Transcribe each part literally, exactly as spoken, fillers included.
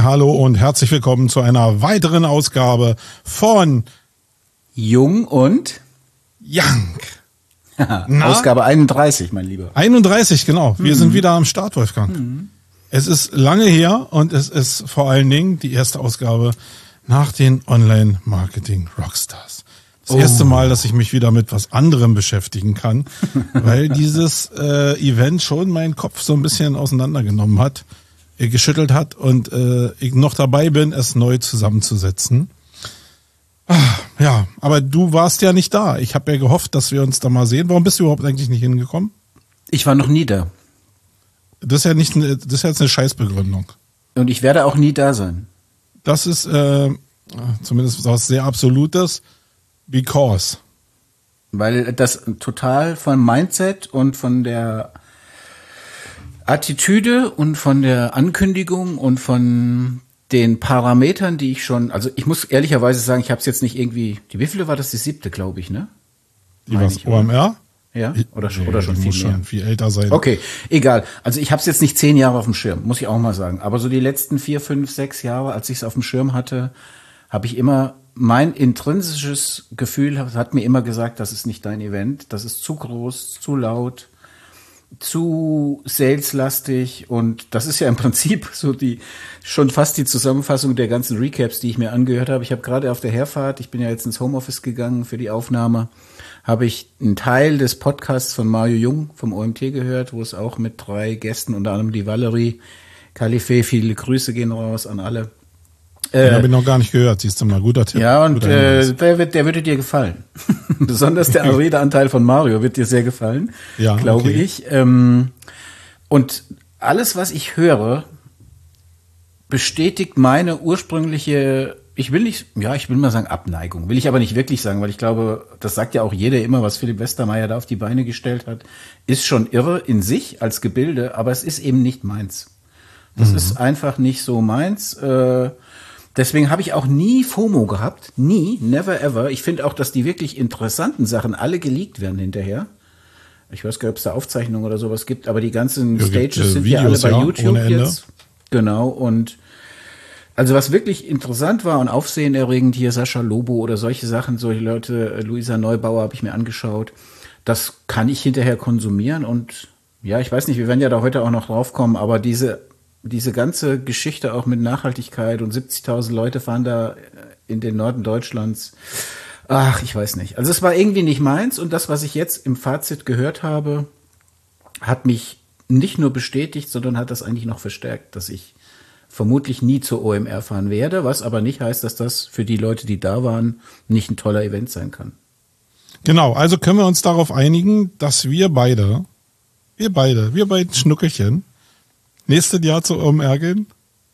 Hallo und herzlich willkommen zu einer weiteren Ausgabe von Jung und Young. Ausgabe einunddreißig, mein Lieber. einunddreißig, genau. Wir mhm. sind wieder am Start, Wolfgang. Mhm. Es ist lange her und es ist vor allen Dingen die erste Ausgabe nach den Online-Marketing-Rockstars. Das oh. erste Mal, dass ich mich wieder mit was anderem beschäftigen kann, weil dieses äh, Event schon meinen Kopf so ein bisschen auseinandergenommen hat, äh, geschüttelt hat und äh, ich noch dabei bin, es neu zusammenzusetzen. Ah, ja, aber du warst ja nicht da. Ich habe ja gehofft, dass wir uns da mal sehen. Warum bist du überhaupt eigentlich nicht hingekommen? Ich war noch nie da. Das ist ja nicht, das ist jetzt eine Scheißbegründung. Und ich werde auch nie da sein. Das ist äh, zumindest was sehr Absolutes. Because. Weil das total von Mindset und von der Attitüde und von der Ankündigung und von den Parametern, die ich schon, also ich muss ehrlicherweise sagen, ich habe es jetzt nicht irgendwie, die wievielte war das? Die siebte, glaube ich, ne? Die was, O M R? Ja, oder, nee, oder schon viel muss mehr. schon viel älter sein. Okay, egal. Also ich habe es jetzt nicht zehn Jahre auf dem Schirm, muss ich auch mal sagen. Aber so die letzten vier, fünf, sechs Jahre, als ich es auf dem Schirm hatte, habe ich immer, mein intrinsisches Gefühl hat mir immer gesagt, das ist nicht dein Event, das ist zu groß, zu laut, zu saleslastig und das ist ja im Prinzip so die schon fast die Zusammenfassung der ganzen Recaps, die ich mir angehört habe. Ich habe gerade auf der Herfahrt, ich bin ja jetzt ins Homeoffice gegangen für die Aufnahme, habe ich einen Teil des Podcasts von Mario Jung vom O M T gehört, wo es auch mit drei Gästen, unter anderem die Valerie Khalife, viele Grüße gehen raus an alle. Den habe ich noch gar nicht gehört, siehst du mal, guter Tipp. Ja, und äh, der, wird, der würde dir gefallen. Besonders der Redeanteil von Mario wird dir sehr gefallen, ja, glaube okay. ich. Ähm, und alles, was ich höre, bestätigt meine ursprüngliche, ich will nicht, ja, ich will mal sagen Abneigung, will ich aber nicht wirklich sagen, weil ich glaube, das sagt ja auch jeder immer, was Philipp Westermeier da auf die Beine gestellt hat, ist schon irre in sich als Gebilde, aber es ist eben nicht meins. Das mhm. ist einfach nicht so meins. Äh, Deswegen habe ich auch nie FOMO gehabt, nie, never ever. Ich finde auch, dass die wirklich interessanten Sachen alle geleakt werden hinterher. Ich weiß gar nicht, ob es da Aufzeichnungen oder sowas gibt, aber die ganzen ja, Stages gibt, äh, sind Videos, ja alle bei ja, YouTube jetzt. Genau, und also was wirklich interessant war und aufsehenerregend, hier Sascha Lobo oder solche Sachen, solche Leute, Luisa Neubauer habe ich mir angeschaut, das kann ich hinterher konsumieren und ja, ich weiß nicht, wir werden ja da heute auch noch drauf kommen, aber diese Diese ganze Geschichte auch mit Nachhaltigkeit und siebzigtausend Leute fahren da in den Norden Deutschlands. Ach, ich weiß nicht. Also es war irgendwie nicht meins und das, was ich jetzt im Fazit gehört habe, hat mich nicht nur bestätigt, sondern hat das eigentlich noch verstärkt, dass ich vermutlich nie zur O M R fahren werde, was aber nicht heißt, dass das für die Leute, die da waren, nicht ein toller Event sein kann. Genau, also können wir uns darauf einigen, dass wir beide, wir beide, wir beiden Schnuckelchen, nächstes Jahr zur O M R gehen,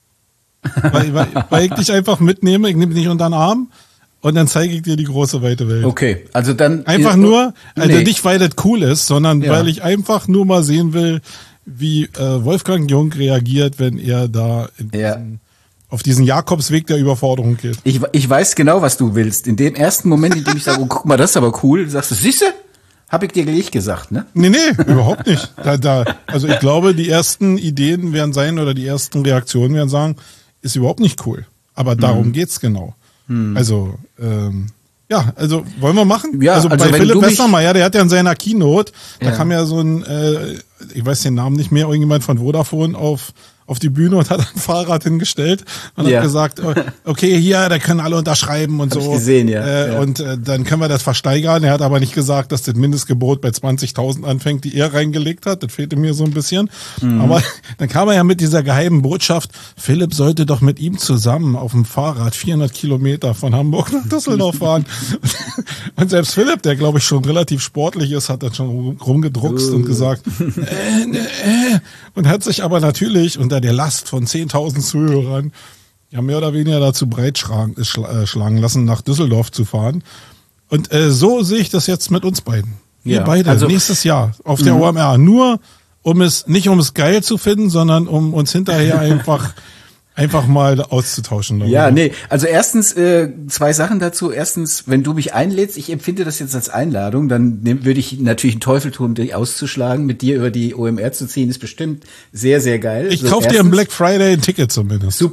weil, weil, weil ich dich einfach mitnehme, ich nehme dich unter den Arm und dann zeige ich dir die große weite Welt. Okay, also dann... Einfach nur, also nee. nicht, weil das cool ist, sondern ja. weil ich einfach nur mal sehen will, wie äh, Wolfgang Jung reagiert, wenn er da in ja. diesen, auf diesen Jakobsweg der Überforderung geht. Ich, ich weiß genau, was du willst. In dem ersten Moment, in dem ich sage, oh, guck mal, das ist aber cool, sagst du, siehste? Hab ich dir nicht gesagt, ne? Nee, nee, überhaupt nicht. Da, da, also ich glaube, die ersten Ideen werden sein oder die ersten Reaktionen werden sagen, ist überhaupt nicht cool. Aber darum hm. geht's genau. Hm. Also, ähm, ja, also wollen wir machen? Ja, also, also bei Philipp mich... Westermeier, der hat ja in seiner Keynote, da ja. kam ja so ein, äh, ich weiß den Namen nicht mehr, irgendjemand von Vodafone auf auf die Bühne und hat ein Fahrrad hingestellt und ja. hat gesagt, okay, hier, da können alle unterschreiben und Hab so. Ich gesehen, ja. Äh, ja. Und äh, dann können wir das versteigern. Er hat aber nicht gesagt, dass das Mindestgebot bei zwanzigtausend anfängt, die er reingelegt hat. Das fehlte mir so ein bisschen. Mhm. Aber dann kam er ja mit dieser geheimen Botschaft, Philipp sollte doch mit ihm zusammen auf dem Fahrrad vierhundert Kilometer von Hamburg nach Düsseldorf fahren. Und selbst Philipp, der glaube ich schon relativ sportlich ist, hat dann schon rumgedruckst uh. und gesagt, äh, äh, und hat sich aber natürlich unter der Last von zehntausend Zuhörern ja mehr oder weniger dazu breitschlagen lassen, nach Düsseldorf zu fahren. Und äh, so sehe ich das jetzt mit uns beiden. Wir ja, beide, also, nächstes Jahr auf der O M R. Nur um es, nicht um es geil zu finden, sondern um uns hinterher einfach einfach mal auszutauschen. Darüber. Ja, nee, also erstens äh, zwei Sachen dazu. Erstens, wenn du mich einlädst, ich empfinde das jetzt als Einladung, dann nehm, würde ich natürlich einen Teufel tun, dich auszuschlagen, mit dir über die O M R zu ziehen, ist bestimmt sehr, sehr geil. Ich so, kaufe dir am Black Friday ein Ticket zumindest. Super.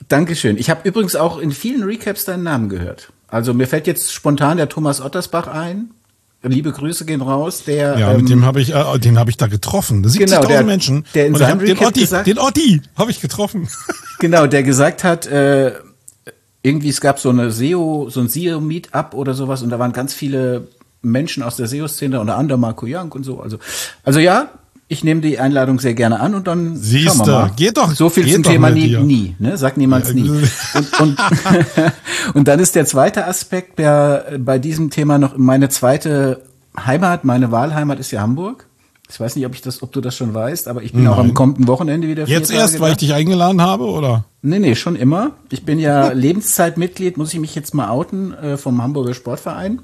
Dankeschön. Ich habe übrigens auch in vielen Recaps deinen Namen gehört. Also mir fällt jetzt spontan der Thomas Ottersbach ein. Liebe Grüße gehen raus. Der, ja, ähm, mit dem habe ich, äh, den habe ich da getroffen. siebzigtausend genau, der, Menschen. Der in und seinem den Recap Otti, gesagt, den Otti habe ich getroffen. Genau, der gesagt hat, äh, irgendwie es gab so eine S E O, so ein S E O-Meetup oder sowas und da waren ganz viele Menschen aus der S E O-Szene, unter anderem Marco Young und so. Also, also ja, ich nehme die Einladung sehr gerne an und dann Siehste, schauen wir mal. Geht doch, so viel geht zum doch Thema nie, dir. nie, ne? Sag niemals ja, nie. Und, und, und dann ist der zweite Aspekt, der bei diesem Thema noch meine zweite Heimat, meine Wahlheimat ist ja Hamburg. Ich weiß nicht, ob ich das, ob du das schon weißt, aber ich bin Nein. auch am kommenden Wochenende wieder. Jetzt erst, Tage weil da. ich dich eingeladen habe, oder? Nee, nee, schon immer. Ich bin ja Lebenszeitmitglied, muss ich mich jetzt mal outen, äh, vom Hamburger Sportverein.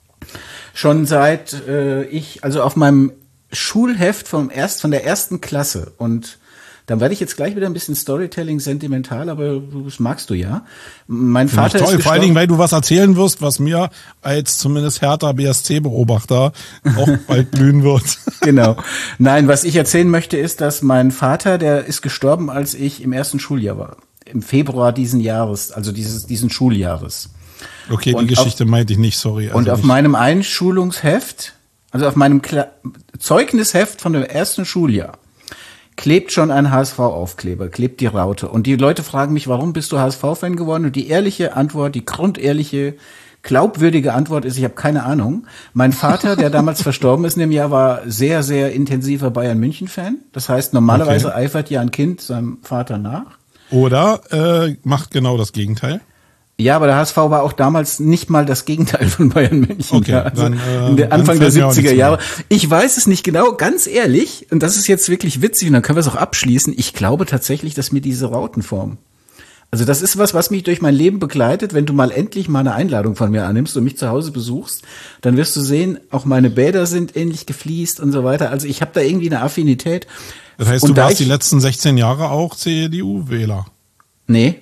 Schon seit äh, ich, also auf meinem Schulheft vom erst, von der ersten Klasse und dann werde ich jetzt gleich wieder ein bisschen Storytelling sentimental, aber das magst du ja. Mein Find Vater ich toll, ist vor allen Dingen, weil du was erzählen wirst, was mir als zumindest Hertha B S C-Beobachter auch bald blühen wird. Genau. Nein, was ich erzählen möchte, ist, dass mein Vater, der ist gestorben, als ich im ersten Schuljahr war. Im Februar diesen Jahres, also dieses diesen Schuljahres. Okay, und die Geschichte auf, meinte ich nicht, sorry. Also und auf nicht. meinem Einschulungsheft, also auf meinem Kla- Zeugnisheft von dem ersten Schuljahr, klebt schon ein H S V-Aufkleber, klebt die Raute. Und die Leute fragen mich, warum bist du H S V-Fan geworden? Und die ehrliche Antwort, die grundehrliche, glaubwürdige Antwort ist, ich habe keine Ahnung. Mein Vater, der damals verstorben ist in dem Jahr, war sehr, sehr intensiver Bayern-München-Fan. Das heißt, normalerweise okay. eifert ja ein Kind seinem Vater nach. Oder äh, macht genau das Gegenteil. Ja, aber der H S V war auch damals nicht mal das Gegenteil von Bayern München. Okay, also dann, äh, in der Anfang dann der siebziger Jahre. Ich weiß es nicht genau, ganz ehrlich, und das ist jetzt wirklich witzig, und dann können wir es auch abschließen. Ich glaube tatsächlich, dass mir diese Rautenform, also das ist was, was mich durch mein Leben begleitet. Wenn du mal endlich mal eine Einladung von mir annimmst und mich zu Hause besuchst, dann wirst du sehen, auch meine Bäder sind ähnlich gefliest und so weiter. Also ich habe da irgendwie eine Affinität. Das heißt, und du da warst ich, die letzten sechzehn Jahre auch C D U-Wähler? Nee.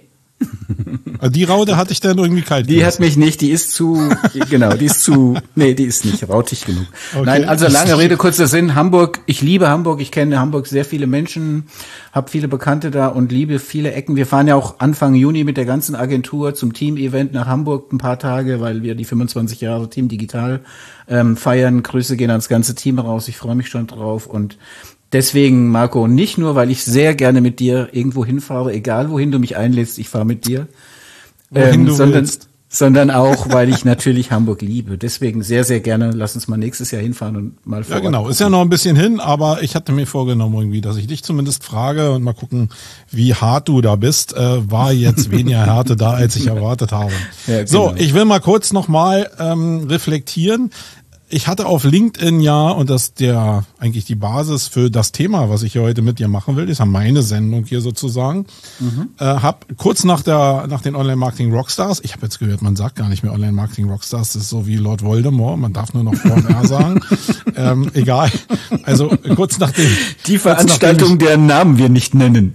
Die Raute hatte ich dann irgendwie kalt Die gelassen. Hat mich nicht, die ist zu, genau, die ist zu, nee, die ist nicht rautig genug. Okay. Nein, also lange Rede, kurzer Sinn, Hamburg, ich liebe Hamburg, ich kenne Hamburg sehr viele Menschen, habe viele Bekannte da und liebe viele Ecken. Wir fahren ja auch Anfang Juni mit der ganzen Agentur zum Team-Event nach Hamburg ein paar Tage, weil wir die fünfundzwanzig Jahre Team Digital ähm, feiern. Grüße gehen ans ganze Team raus, ich freue mich schon drauf und deswegen, Marco, nicht nur, weil ich sehr gerne mit dir irgendwo hinfahre, egal wohin du mich einlädst, ich fahre mit dir, wohin ähm, du sondern, willst. sondern auch, weil ich natürlich Hamburg liebe. Deswegen sehr, sehr gerne, lass uns mal nächstes Jahr hinfahren und mal vor Ja, genau, ist ja noch ein bisschen hin, aber ich hatte mir vorgenommen irgendwie, dass ich dich zumindest frage und mal gucken, wie hart du da bist. Äh, war jetzt weniger Härte da, als ich erwartet habe. Ja, genau. So, ich will mal kurz nochmal ähm, reflektieren. Ich hatte auf LinkedIn ja, und das der eigentlich die Basis für das Thema, was ich hier heute mit dir machen will, ist ja meine Sendung hier sozusagen, mhm. äh, hab kurz nach der nach den Online-Marketing-Rockstars, ich habe jetzt gehört, man sagt gar nicht mehr Online-Marketing-Rockstars, das ist so wie Lord Voldemort, man darf nur noch V M R sagen, ähm, egal, also kurz nachdem. Die Veranstaltung, ich, deren Namen wir nicht nennen.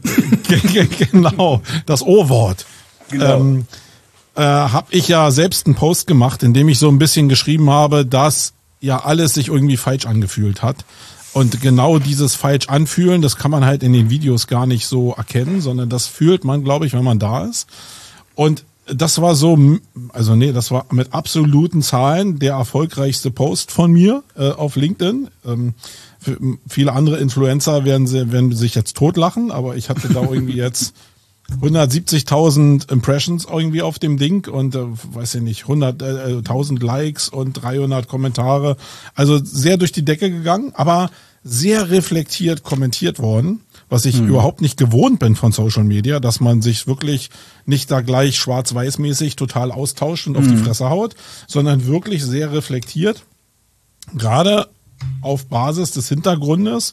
Genau, das O-Wort. Genau. Ähm, äh, habe ich ja selbst einen Post gemacht, in dem ich so ein bisschen geschrieben habe, dass ja alles sich irgendwie falsch angefühlt hat. Und genau dieses falsch anfühlen, das kann man halt in den Videos gar nicht so erkennen, sondern das fühlt man, glaube ich, wenn man da ist. Und das war so, also nee, das war mit absoluten Zahlen der erfolgreichste Post von mir äh, auf LinkedIn. Ähm, für viele andere Influencer werden, sie, werden sich jetzt totlachen, aber ich hatte da irgendwie jetzt hundertsiebzigtausend Impressions irgendwie auf dem Ding und äh, weiß ich nicht, hunderttausend Likes und dreihundert Kommentare. Also sehr durch die Decke gegangen, aber sehr reflektiert kommentiert worden, was ich hm. überhaupt nicht gewohnt bin von Social Media, dass man sich wirklich nicht da gleich schwarz-weiß-mäßig total austauscht und hm. auf die Fresse haut, sondern wirklich sehr reflektiert, gerade auf Basis des Hintergrundes,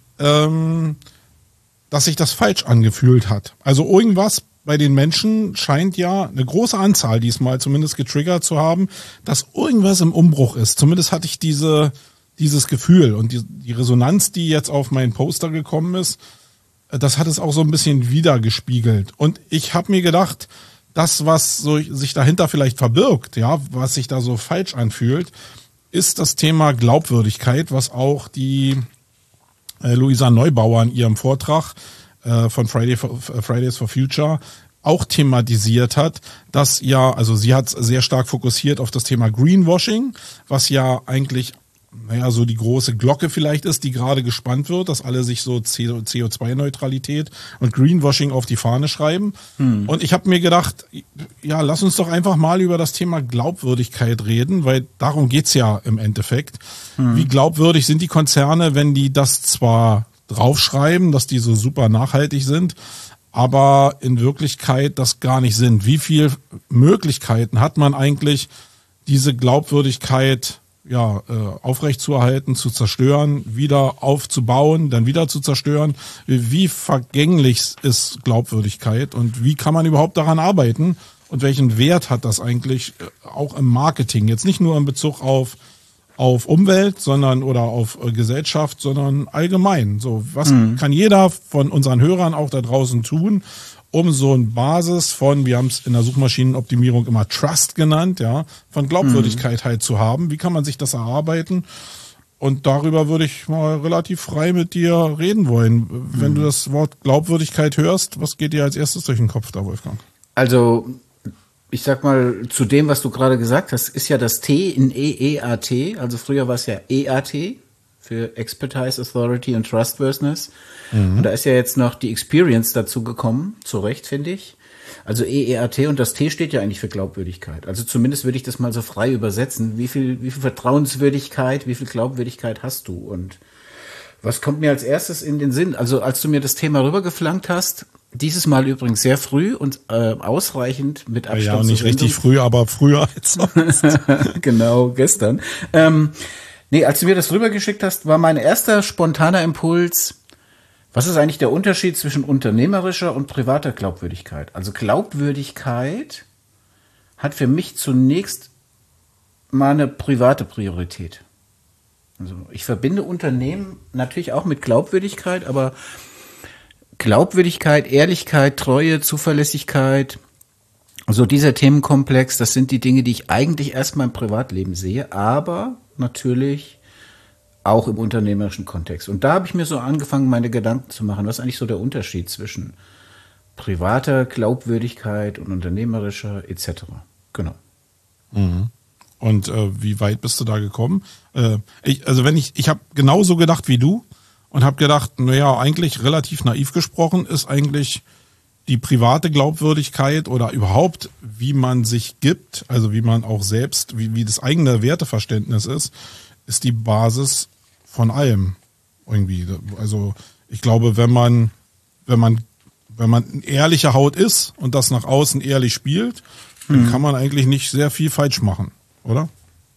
ähm, dass sich das falsch angefühlt hat. Also irgendwas bei den Menschen scheint ja eine große Anzahl diesmal zumindest getriggert zu haben, dass irgendwas im Umbruch ist. Zumindest hatte ich diese dieses Gefühl und die, die Resonanz, die jetzt auf meinen Poster gekommen ist, das hat es auch so ein bisschen wiedergespiegelt. Und ich habe mir gedacht, das, was so sich dahinter vielleicht verbirgt, ja, was sich da so falsch anfühlt, ist das Thema Glaubwürdigkeit, was auch die Luisa Neubauer in ihrem Vortrag äh, von Friday for, Fridays for Future auch thematisiert hat, dass ja, also sie hat sehr stark fokussiert auf das Thema Greenwashing, was ja eigentlich, naja, so die große Glocke vielleicht ist, die gerade gespannt wird, dass alle sich so C O zwei Neutralität und Greenwashing auf die Fahne schreiben. Hm. Und ich habe mir gedacht, ja, lass uns doch einfach mal über das Thema Glaubwürdigkeit reden, weil darum geht's ja im Endeffekt. Hm. Wie glaubwürdig sind die Konzerne, wenn die das zwar draufschreiben, dass die so super nachhaltig sind, aber in Wirklichkeit das gar nicht sind. Wie viel Möglichkeiten hat man eigentlich, diese Glaubwürdigkeit ja aufrechtzuerhalten, zu zerstören, wieder aufzubauen, dann wieder zu zerstören? Wie vergänglich ist Glaubwürdigkeit und wie kann man überhaupt daran arbeiten? Und welchen Wert hat das eigentlich auch im Marketing? Jetzt nicht nur in Bezug auf auf Umwelt, sondern oder auf äh, Gesellschaft, sondern allgemein. So, was mhm. kann jeder von unseren Hörern auch da draußen tun, um so eine Basis von, wir haben es in der Suchmaschinenoptimierung immer Trust genannt, ja, von Glaubwürdigkeit mhm. halt zu haben. Wie kann man sich das erarbeiten? Und darüber würde ich mal relativ frei mit dir reden wollen. Wenn mhm. du das Wort Glaubwürdigkeit hörst, was geht dir als erstes durch den Kopf da, Wolfgang? Also ich sag mal, zu dem, was du gerade gesagt hast, ist ja das T in E E A T, also früher war es ja E A T für Expertise, Authority und Trustworthiness. Mhm. Und da ist ja jetzt noch die Experience dazu gekommen, zu Recht, finde ich. Also E E A T und das T steht ja eigentlich für Glaubwürdigkeit. Also zumindest würde ich das mal so frei übersetzen. Wie viel, wie viel Vertrauenswürdigkeit, wie viel Glaubwürdigkeit hast du? Und was kommt mir als erstes in den Sinn? Also als du mir das Thema rübergeflankt hast, dieses Mal übrigens sehr früh und äh, ausreichend mit Abstand. Ja, nicht richtig früh, aber früher als sonst. Genau, gestern. Ähm, nee, als du mir das rübergeschickt hast, war mein erster spontaner Impuls, was ist eigentlich der Unterschied zwischen unternehmerischer und privater Glaubwürdigkeit? Also Glaubwürdigkeit hat für mich zunächst mal eine private Priorität. Also ich verbinde Unternehmen natürlich auch mit Glaubwürdigkeit, aber Glaubwürdigkeit, Ehrlichkeit, Treue, Zuverlässigkeit, so dieser Themenkomplex, das sind die Dinge, die ich eigentlich erstmal im Privatleben sehe, aber natürlich auch im unternehmerischen Kontext. Und da habe ich mir so angefangen, meine Gedanken zu machen, was ist eigentlich so der Unterschied zwischen privater Glaubwürdigkeit und unternehmerischer et cetera. Genau. Mhm. Und äh, wie weit bist du da gekommen? Äh, ich, also wenn ich, ich habe genauso gedacht wie du. Und habe gedacht, naja, eigentlich relativ naiv gesprochen ist eigentlich die private Glaubwürdigkeit oder überhaupt, wie man sich gibt, also wie man auch selbst, wie, wie das eigene Werteverständnis ist, ist die Basis von allem irgendwie. Also ich glaube, wenn man, wenn man, wenn man eine ehrliche Haut ist und das nach außen ehrlich spielt, dann mhm. kann man eigentlich nicht sehr viel falsch machen, oder?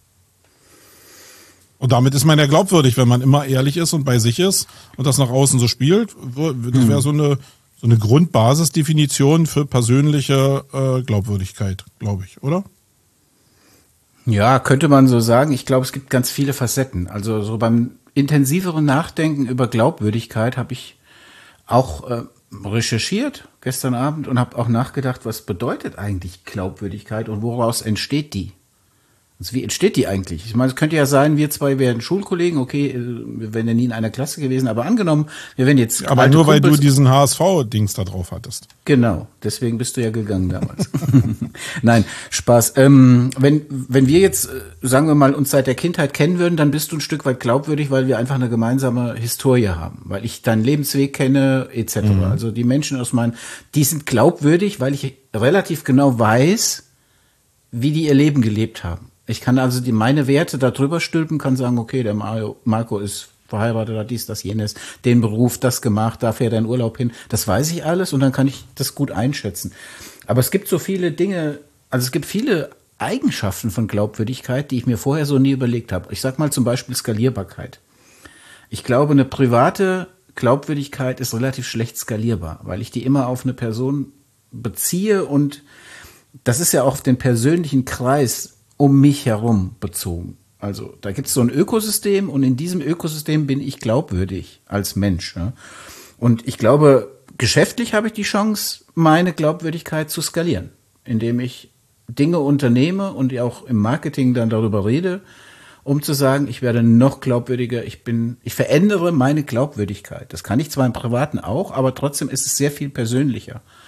Und damit ist man ja glaubwürdig, wenn man immer ehrlich ist und bei sich ist und das nach außen so spielt. Das wäre so eine, so eine Grundbasisdefinition für persönliche äh, Glaubwürdigkeit, glaube ich, oder? Ja, könnte man so sagen. Ich glaube, es gibt ganz viele Facetten. Also so beim intensiveren Nachdenken über Glaubwürdigkeit habe ich auch äh, recherchiert gestern Abend und habe auch nachgedacht, was bedeutet eigentlich Glaubwürdigkeit und woraus entsteht die? Also wie entsteht die eigentlich? Ich meine, es könnte ja sein, wir zwei wären Schulkollegen, okay, wir wären ja nie in einer Klasse gewesen, aber angenommen, wir wären jetzt aber nur weil Kumpels. Du diesen H S V-Dings da drauf hattest. Genau, deswegen bist du ja gegangen damals. Nein, Spaß. Ähm, wenn wenn wir jetzt, sagen wir mal, uns seit der Kindheit kennen würden, dann bist du ein Stück weit glaubwürdig, weil wir einfach eine gemeinsame Historie haben, weil ich deinen Lebensweg kenne, et cetera. Mhm. Also die Menschen aus meinem, die sind glaubwürdig, weil ich relativ genau weiß, wie die ihr Leben gelebt haben. Ich kann also die meine Werte da drüber stülpen, kann sagen, okay, der Marco ist verheiratet, hat dies, das, jenes, den Beruf, das gemacht, da fährt er in Urlaub hin. Das weiß ich alles und dann kann ich das gut einschätzen. Aber es gibt so viele Dinge, also es gibt viele Eigenschaften von Glaubwürdigkeit, die ich mir vorher so nie überlegt habe. Ich sag mal zum Beispiel Skalierbarkeit. Ich glaube, eine private Glaubwürdigkeit ist relativ schlecht skalierbar, weil ich die immer auf eine Person beziehe und das ist ja auch auf den persönlichen Kreis um mich herum bezogen. Also da gibt es so ein Ökosystem und in diesem Ökosystem bin ich glaubwürdig als Mensch. Ja? Und ich glaube, geschäftlich habe ich die Chance, meine Glaubwürdigkeit zu skalieren, indem ich Dinge unternehme und auch im Marketing dann darüber rede, um zu sagen, ich werde noch glaubwürdiger, ich bin, ich verändere meine Glaubwürdigkeit. Das kann ich zwar im Privaten auch, aber trotzdem ist es sehr viel persönlicher.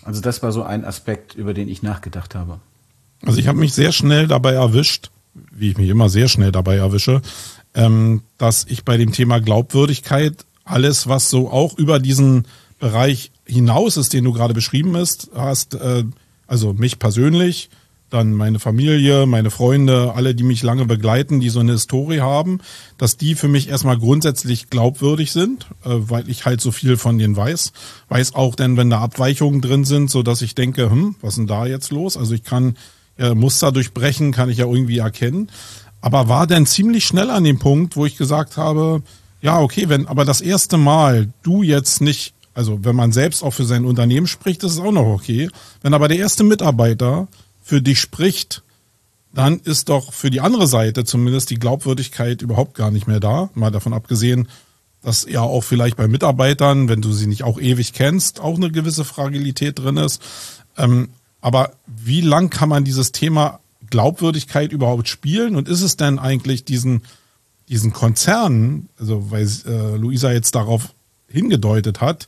Also das war so ein Aspekt, über den ich nachgedacht habe. Also ich habe mich sehr schnell dabei erwischt, wie ich mich immer sehr schnell dabei erwische, ähm, dass ich bei dem Thema Glaubwürdigkeit alles, was so auch über diesen Bereich hinaus ist, den du gerade beschrieben hast, hast äh, also mich persönlich, dann meine Familie, meine Freunde, alle, die mich lange begleiten, die so eine Historie haben, dass die für mich erstmal grundsätzlich glaubwürdig sind, äh, weil ich halt so viel von denen weiß. Weiß auch denn, wenn da Abweichungen drin sind, so dass ich denke, hm, was ist denn da jetzt los? Also ich kann ja, Muster durchbrechen, kann ich ja irgendwie erkennen. Aber war dann ziemlich schnell an dem Punkt, wo ich gesagt habe, ja, okay, wenn aber das erste Mal du jetzt nicht, also wenn man selbst auch für sein Unternehmen spricht, ist es auch noch okay. Wenn aber der erste Mitarbeiter für dich spricht, dann ist doch für die andere Seite zumindest die Glaubwürdigkeit überhaupt gar nicht mehr da. Mal davon abgesehen, dass ja auch vielleicht bei Mitarbeitern, wenn du sie nicht auch ewig kennst, auch eine gewisse Fragilität drin ist. Ähm, aber wie lang kann man dieses Thema Glaubwürdigkeit überhaupt spielen? Und ist es denn eigentlich diesen, diesen Konzernen, also weil äh, Luisa jetzt darauf hingedeutet hat,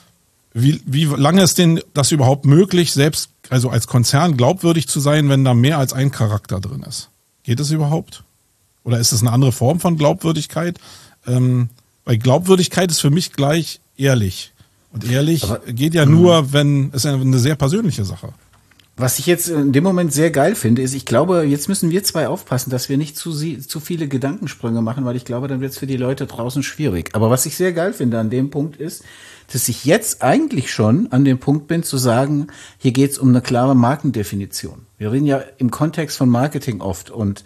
Wie, wie lange ist denn das überhaupt möglich, selbst also als Konzern glaubwürdig zu sein, wenn da mehr als ein Charakter drin ist? Geht es überhaupt? Oder ist es eine andere Form von Glaubwürdigkeit? Ähm, weil Glaubwürdigkeit ist für mich gleich ehrlich. Und ehrlich Aber, geht ja nur, wenn es eine sehr persönliche Sache. Was ich jetzt in dem Moment sehr geil finde, ist, ich glaube, jetzt müssen wir zwei aufpassen, dass wir nicht zu, zu viele Gedankensprünge machen, weil ich glaube, dann wird es für die Leute draußen schwierig. Aber was ich sehr geil finde an dem Punkt ist, dass ich jetzt eigentlich schon an dem Punkt bin zu sagen, hier geht es um eine klare Markendefinition. Wir reden ja im Kontext von Marketing oft und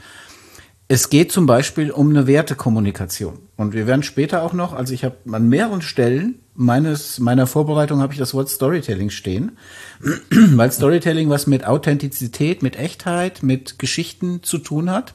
es geht zum Beispiel um eine Wertekommunikation. Und wir werden später auch noch, also ich habe an mehreren Stellen meines meiner Vorbereitung habe ich das Wort Storytelling stehen, weil Storytelling was mit Authentizität, mit Echtheit, mit Geschichten zu tun hat.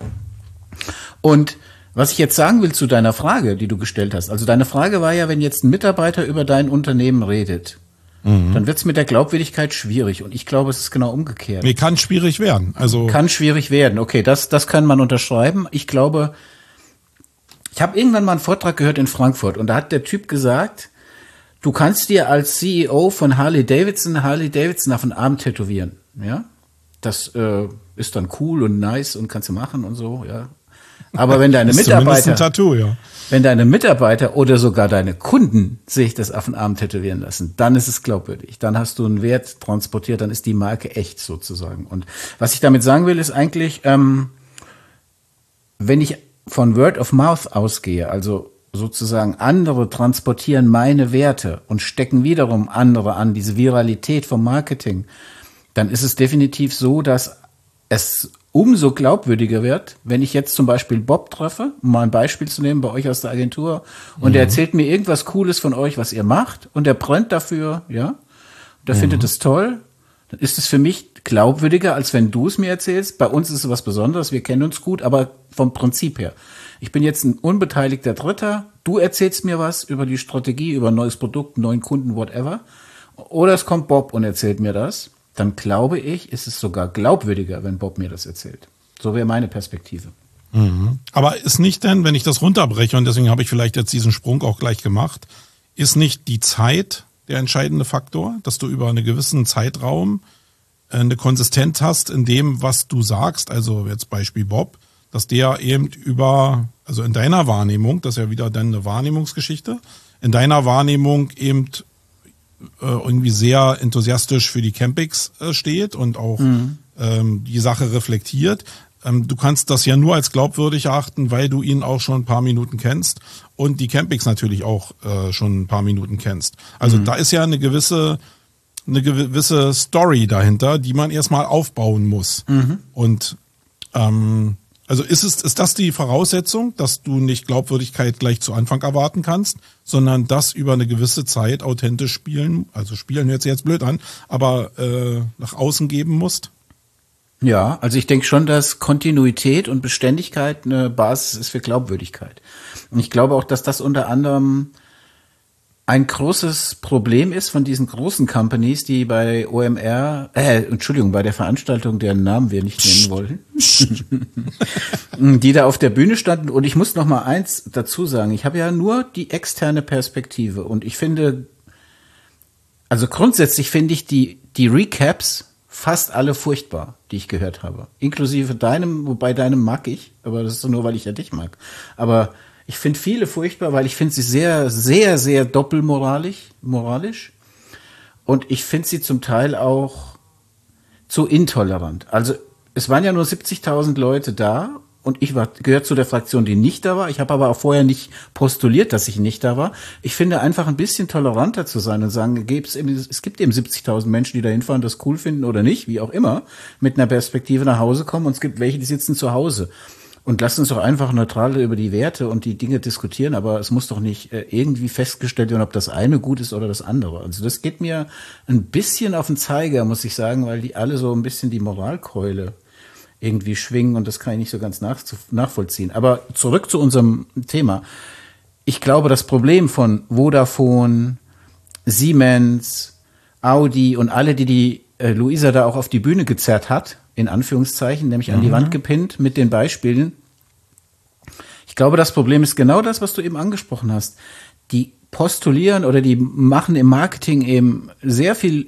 Und was ich jetzt sagen will zu deiner Frage, die du gestellt hast, also deine Frage war ja, wenn jetzt ein Mitarbeiter über dein Unternehmen redet, mhm. dann wird es mit der Glaubwürdigkeit schwierig. Und ich glaube, es ist genau umgekehrt. Nee, kann schwierig werden. Also kann schwierig werden. Okay, das, das kann man unterschreiben. Ich glaube, ich habe irgendwann mal einen Vortrag gehört in Frankfurt und da hat der Typ gesagt, du kannst dir als C E O von Harley Davidson Harley Davidson auf den Arm tätowieren. Ja, das äh, ist dann cool und nice und kannst du machen und so, ja. Aber wenn deine Mitarbeiter, ein Tattoo, ja. wenn deine Mitarbeiter oder sogar deine Kunden sich das auf den Arm tätowieren lassen, dann ist es glaubwürdig. Dann hast du einen Wert transportiert, dann ist die Marke echt sozusagen. Und was ich damit sagen will, ist eigentlich, ähm, wenn ich von Word of Mouth ausgehe, also sozusagen andere transportieren meine Werte und stecken wiederum andere an, diese Viralität vom Marketing, dann ist es definitiv so, dass es umso glaubwürdiger wird, wenn ich jetzt zum Beispiel Bob treffe, um mal ein Beispiel zu nehmen bei euch aus der Agentur, und mhm. er erzählt mir irgendwas Cooles von euch, was ihr macht, und er brennt dafür, ja, und er mhm. findet es toll, dann ist es für mich glaubwürdiger, als wenn du es mir erzählst. Bei uns ist es was Besonderes, wir kennen uns gut, aber vom Prinzip her. Ich bin jetzt ein unbeteiligter Dritter, du erzählst mir was über die Strategie, über ein neues Produkt, einen neuen Kunden, whatever, oder es kommt Bob und erzählt mir das. Dann glaube ich, ist es sogar glaubwürdiger, wenn Bob mir das erzählt. So wäre meine Perspektive. Mhm. Aber ist nicht denn, wenn ich das runterbreche, und deswegen habe ich vielleicht jetzt diesen Sprung auch gleich gemacht, ist nicht die Zeit der entscheidende Faktor, dass du über einen gewissen Zeitraum eine Konsistenz hast in dem, was du sagst, also jetzt Beispiel Bob, dass der eben über, also in deiner Wahrnehmung, das ist ja wieder dann eine Wahrnehmungsgeschichte, in deiner Wahrnehmung eben irgendwie sehr enthusiastisch für die Campings äh, steht und auch mhm. ähm, die Sache reflektiert. Ähm, du kannst das ja nur als glaubwürdig erachten, weil du ihn auch schon ein paar Minuten kennst und die Campings natürlich auch äh, schon ein paar Minuten kennst. Also mhm. da ist ja eine gewisse eine gewisse Story dahinter, die man erstmal aufbauen muss. Mhm. Und ähm, also ist es, ist das die Voraussetzung, dass du nicht Glaubwürdigkeit gleich zu Anfang erwarten kannst, sondern das über eine gewisse Zeit authentisch spielen, also spielen hört sich jetzt blöd an, aber äh, nach außen geben musst? Ja, also ich denke schon, dass Kontinuität und Beständigkeit eine Basis ist für Glaubwürdigkeit. Und ich glaube auch, dass das unter anderem ein großes Problem ist von diesen großen Companies, die bei O M R, äh, Entschuldigung, bei der Veranstaltung, deren Namen wir nicht nennen wollten, die da auf der Bühne standen. Und ich muss noch mal eins dazu sagen, ich habe ja nur die externe Perspektive und ich finde, also grundsätzlich finde ich die die Recaps fast alle furchtbar, die ich gehört habe. Inklusive deinem, wobei deinem mag ich, aber das ist nur, weil ich ja dich mag. Aber ich finde viele furchtbar, weil ich finde sie sehr, sehr, sehr doppelmoralisch, moralisch. Und ich finde sie zum Teil auch zu intolerant. Also es waren ja nur siebzigtausend Leute da und ich war gehört zu der Fraktion, die nicht da war. Ich habe aber auch vorher nicht postuliert, dass ich nicht da war. Ich finde einfach ein bisschen toleranter zu sein und sagen, es gibt eben siebzigtausend Menschen, die da hinfahren, das cool finden oder nicht, wie auch immer, mit einer Perspektive nach Hause kommen und es gibt welche, die sitzen zu Hause. Und lasst uns doch einfach neutral über die Werte und die Dinge diskutieren, aber es muss doch nicht äh, irgendwie festgestellt werden, ob das eine gut ist oder das andere. Also das geht mir ein bisschen auf den Zeiger, muss ich sagen, weil die alle so ein bisschen die Moralkeule irgendwie schwingen und das kann ich nicht so ganz nach, nachvollziehen. Aber zurück zu unserem Thema. Ich glaube, das Problem von Vodafone, Siemens, Audi und alle, die die äh, Luisa da auch auf die Bühne gezerrt hat, in Anführungszeichen, nämlich an die Wand gepinnt mit den Beispielen. Ich glaube, das Problem ist genau das, was du eben angesprochen hast. Die postulieren oder die machen im Marketing eben sehr viel,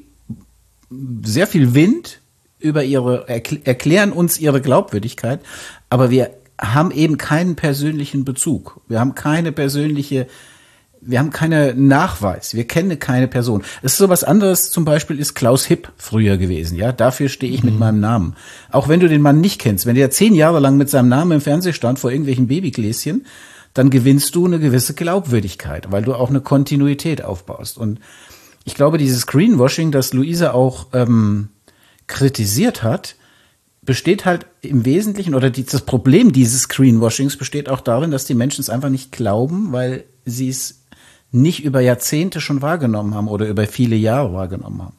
sehr viel Wind über ihre, erklären uns ihre Glaubwürdigkeit, aber wir haben eben keinen persönlichen Bezug. Wir haben keine persönliche Wir haben keinen Nachweis, wir kennen keine Person. Es ist so was anderes, zum Beispiel ist Klaus Hipp früher gewesen, ja. Dafür stehe ich mhm. mit meinem Namen. Auch wenn du den Mann nicht kennst, wenn der zehn Jahre lang mit seinem Namen im Fernsehen stand vor irgendwelchen Babygläschen, dann gewinnst du eine gewisse Glaubwürdigkeit, weil du auch eine Kontinuität aufbaust. Und ich glaube, dieses Greenwashing, das Luisa auch ähm, kritisiert hat, besteht halt im Wesentlichen, oder die, das Problem dieses Greenwashings besteht auch darin, dass die Menschen es einfach nicht glauben, weil sie es nicht über Jahrzehnte schon wahrgenommen haben oder über viele Jahre wahrgenommen haben.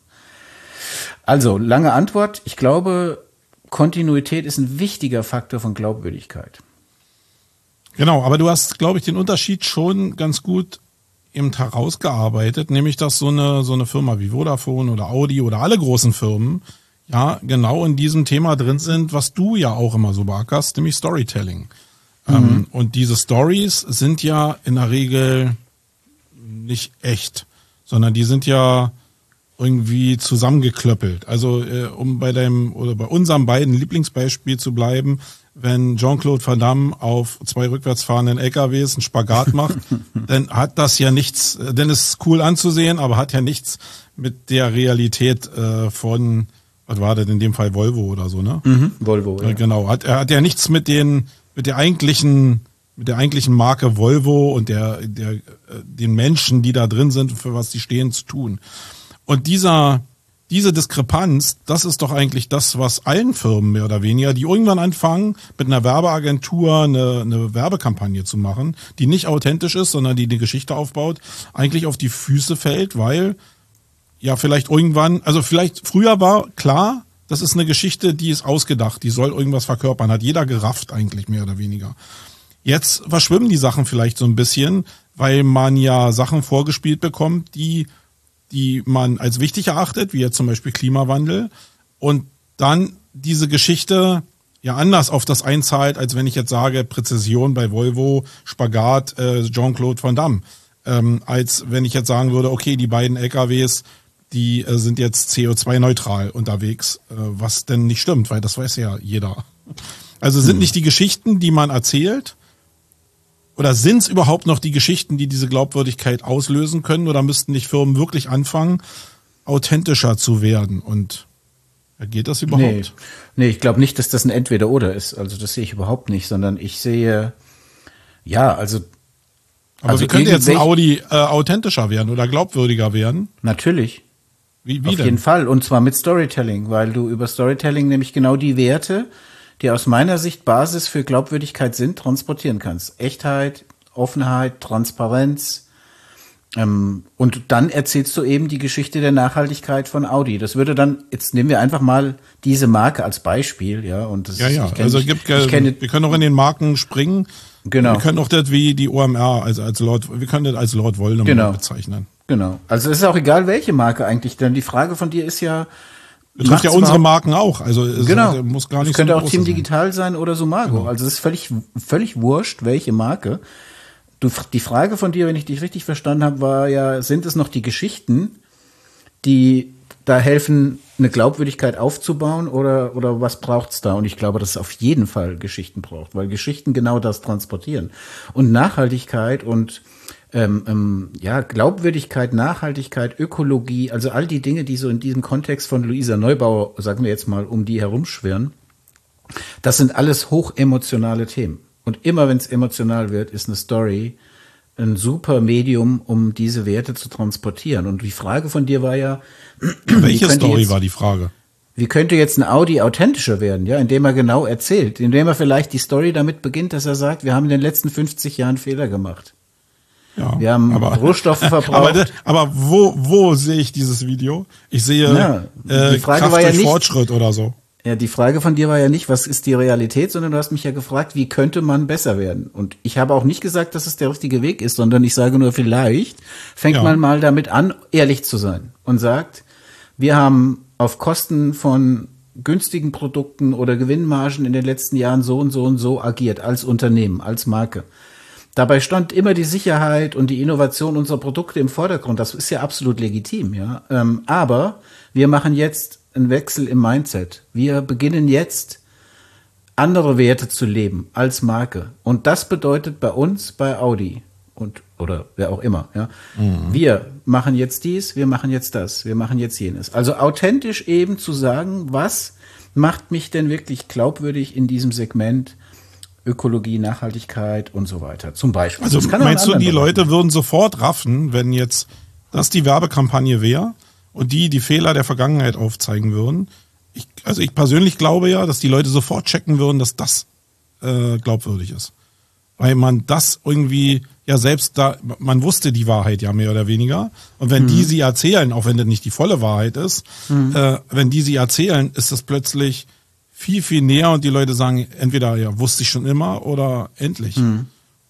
Also, lange Antwort. Ich glaube, Kontinuität ist ein wichtiger Faktor von Glaubwürdigkeit. Genau, aber du hast, glaube ich, den Unterschied schon ganz gut eben herausgearbeitet, nämlich dass so eine, so eine Firma wie Vodafone oder Audi oder alle großen Firmen ja genau in diesem Thema drin sind, was du ja auch immer so beackerst, nämlich Storytelling. Mhm. Ähm, und diese Stories sind ja in der Regel nicht echt, sondern die sind ja irgendwie zusammengeklöppelt. Also äh, um bei deinem oder bei unserem beiden Lieblingsbeispiel zu bleiben, wenn Jean-Claude Van Damme auf zwei rückwärts fahrenden L K Ws einen Spagat macht, dann hat das ja nichts, denn es ist cool anzusehen, aber hat ja nichts mit der Realität äh, von, was war das in dem Fall, Volvo oder so, ne? Mhm, Volvo, ja. Äh, genau, hat, er hat ja nichts mit den, mit der eigentlichen mit der eigentlichen Marke Volvo und der, der, äh, den Menschen, die da drin sind, für was die stehen, zu tun. Und dieser, diese Diskrepanz, das ist doch eigentlich das, was allen Firmen mehr oder weniger, die irgendwann anfangen, mit einer Werbeagentur eine, eine Werbekampagne zu machen, die nicht authentisch ist, sondern die eine Geschichte aufbaut, eigentlich auf die Füße fällt, weil ja vielleicht irgendwann, also vielleicht früher war klar, das ist eine Geschichte, die ist ausgedacht, die soll irgendwas verkörpern, hat jeder gerafft eigentlich mehr oder weniger. Jetzt verschwimmen die Sachen vielleicht so ein bisschen, weil man ja Sachen vorgespielt bekommt, die, die man als wichtig erachtet, wie jetzt zum Beispiel Klimawandel, und dann diese Geschichte ja anders auf das einzahlt, als wenn ich jetzt sage, Präzision bei Volvo, Spagat, äh, Jean-Claude Van Damme, ähm, als wenn ich jetzt sagen würde, okay, die beiden L K Ws, die äh, sind jetzt C O zwei neutral unterwegs, äh, was denn nicht stimmt, weil das weiß ja jeder. Also sind hm. nicht die Geschichten, die man erzählt, oder sind es überhaupt noch die Geschichten, die diese Glaubwürdigkeit auslösen können? Oder müssten nicht Firmen wirklich anfangen, authentischer zu werden? Und geht das überhaupt? Nee, nee ich glaube nicht, dass das ein Entweder-Oder ist. Also das sehe ich überhaupt nicht, sondern ich sehe, ja, also... Aber also wie könnte jetzt ein Audi äh, authentischer werden oder glaubwürdiger werden? Natürlich. Wie, wie Auf denn? jeden Fall. Und zwar mit Storytelling, weil du über Storytelling nämlich genau die Werte, die aus meiner Sicht Basis für Glaubwürdigkeit sind, transportieren kannst. Echtheit, Offenheit, Transparenz. Ähm, und dann erzählst du eben die Geschichte der Nachhaltigkeit von Audi. Das würde dann, jetzt nehmen wir einfach mal diese Marke als Beispiel, ja. Und das ja, ja, ist, also ich, gibt, ich kenne, wir können auch in den Marken springen. Genau. Wir können auch das wie die O M R, also als Lord, wir können das als Lord Voldemort genau. bezeichnen. Genau. Also es ist auch egal, welche Marke eigentlich, denn die Frage von dir ist ja, betrifft ja unsere Marken auch. Also es genau. muss gar nicht es könnte so auch Team sein. Digital sein oder Sumago. Genau. Also es ist völlig, völlig wurscht, welche Marke. Du, die Frage von dir, wenn ich dich richtig verstanden habe, war ja, sind es noch die Geschichten, die da helfen, eine Glaubwürdigkeit aufzubauen oder, oder was braucht's da? Und ich glaube, dass es auf jeden Fall Geschichten braucht, weil Geschichten genau das transportieren. Und Nachhaltigkeit und ähm, ähm, ja, Glaubwürdigkeit, Nachhaltigkeit, Ökologie, also all die Dinge, die so in diesem Kontext von Luisa Neubauer, sagen wir jetzt mal, um die herumschwirren, das sind alles hochemotionale Themen. Und immer wenn es emotional wird, ist eine Story ein super Medium, um diese Werte zu transportieren. Und die Frage von dir war ja, welche Story jetzt, war die Frage? Wie könnte jetzt ein Audi authentischer werden, ja, indem er genau erzählt, indem er vielleicht die Story damit beginnt, dass er sagt, wir haben in den letzten fünfzig Jahren Fehler gemacht. Ja, wir haben aber, Rohstoffe verbraucht. Aber, aber wo, wo sehe ich dieses Video? Ich sehe ja, die äh, Frage Kraft war ja durch nicht, Fortschritt oder so. Ja, die Frage von dir war ja nicht, was ist die Realität, sondern du hast mich ja gefragt, wie könnte man besser werden? Und ich habe auch nicht gesagt, dass es der richtige Weg ist, sondern ich sage nur, vielleicht fängt ja. man mal damit an, ehrlich zu sein und sagt, wir haben auf Kosten von günstigen Produkten oder Gewinnmargen in den letzten Jahren so und so und so agiert, als Unternehmen, als Marke. Dabei stand immer die Sicherheit und die Innovation unserer Produkte im Vordergrund. Das ist ja absolut legitim, ja. Ähm, aber wir machen jetzt einen Wechsel im Mindset. Wir beginnen jetzt, andere Werte zu leben als Marke. Und das bedeutet bei uns, bei Audi und oder wer auch immer, ja. Mhm. Wir machen jetzt dies, wir machen jetzt das, wir machen jetzt jenes. Also authentisch eben zu sagen, was macht mich denn wirklich glaubwürdig in diesem Segment Ökologie, Nachhaltigkeit und so weiter. Zum Beispiel. Also meinst du, die Leute würden sofort raffen, wenn jetzt das die Werbekampagne wäre und die die Fehler der Vergangenheit aufzeigen würden? Ich, also ich persönlich glaube ja, dass die Leute sofort checken würden, dass das äh, glaubwürdig ist. Weil man das irgendwie, ja selbst da, man wusste die Wahrheit ja mehr oder weniger. Und wenn mhm. die sie erzählen, auch wenn das nicht die volle Wahrheit ist, mhm. äh, wenn die sie erzählen, ist das plötzlich viel, viel näher und die Leute sagen, entweder ja, wusste ich schon immer oder endlich. Mhm.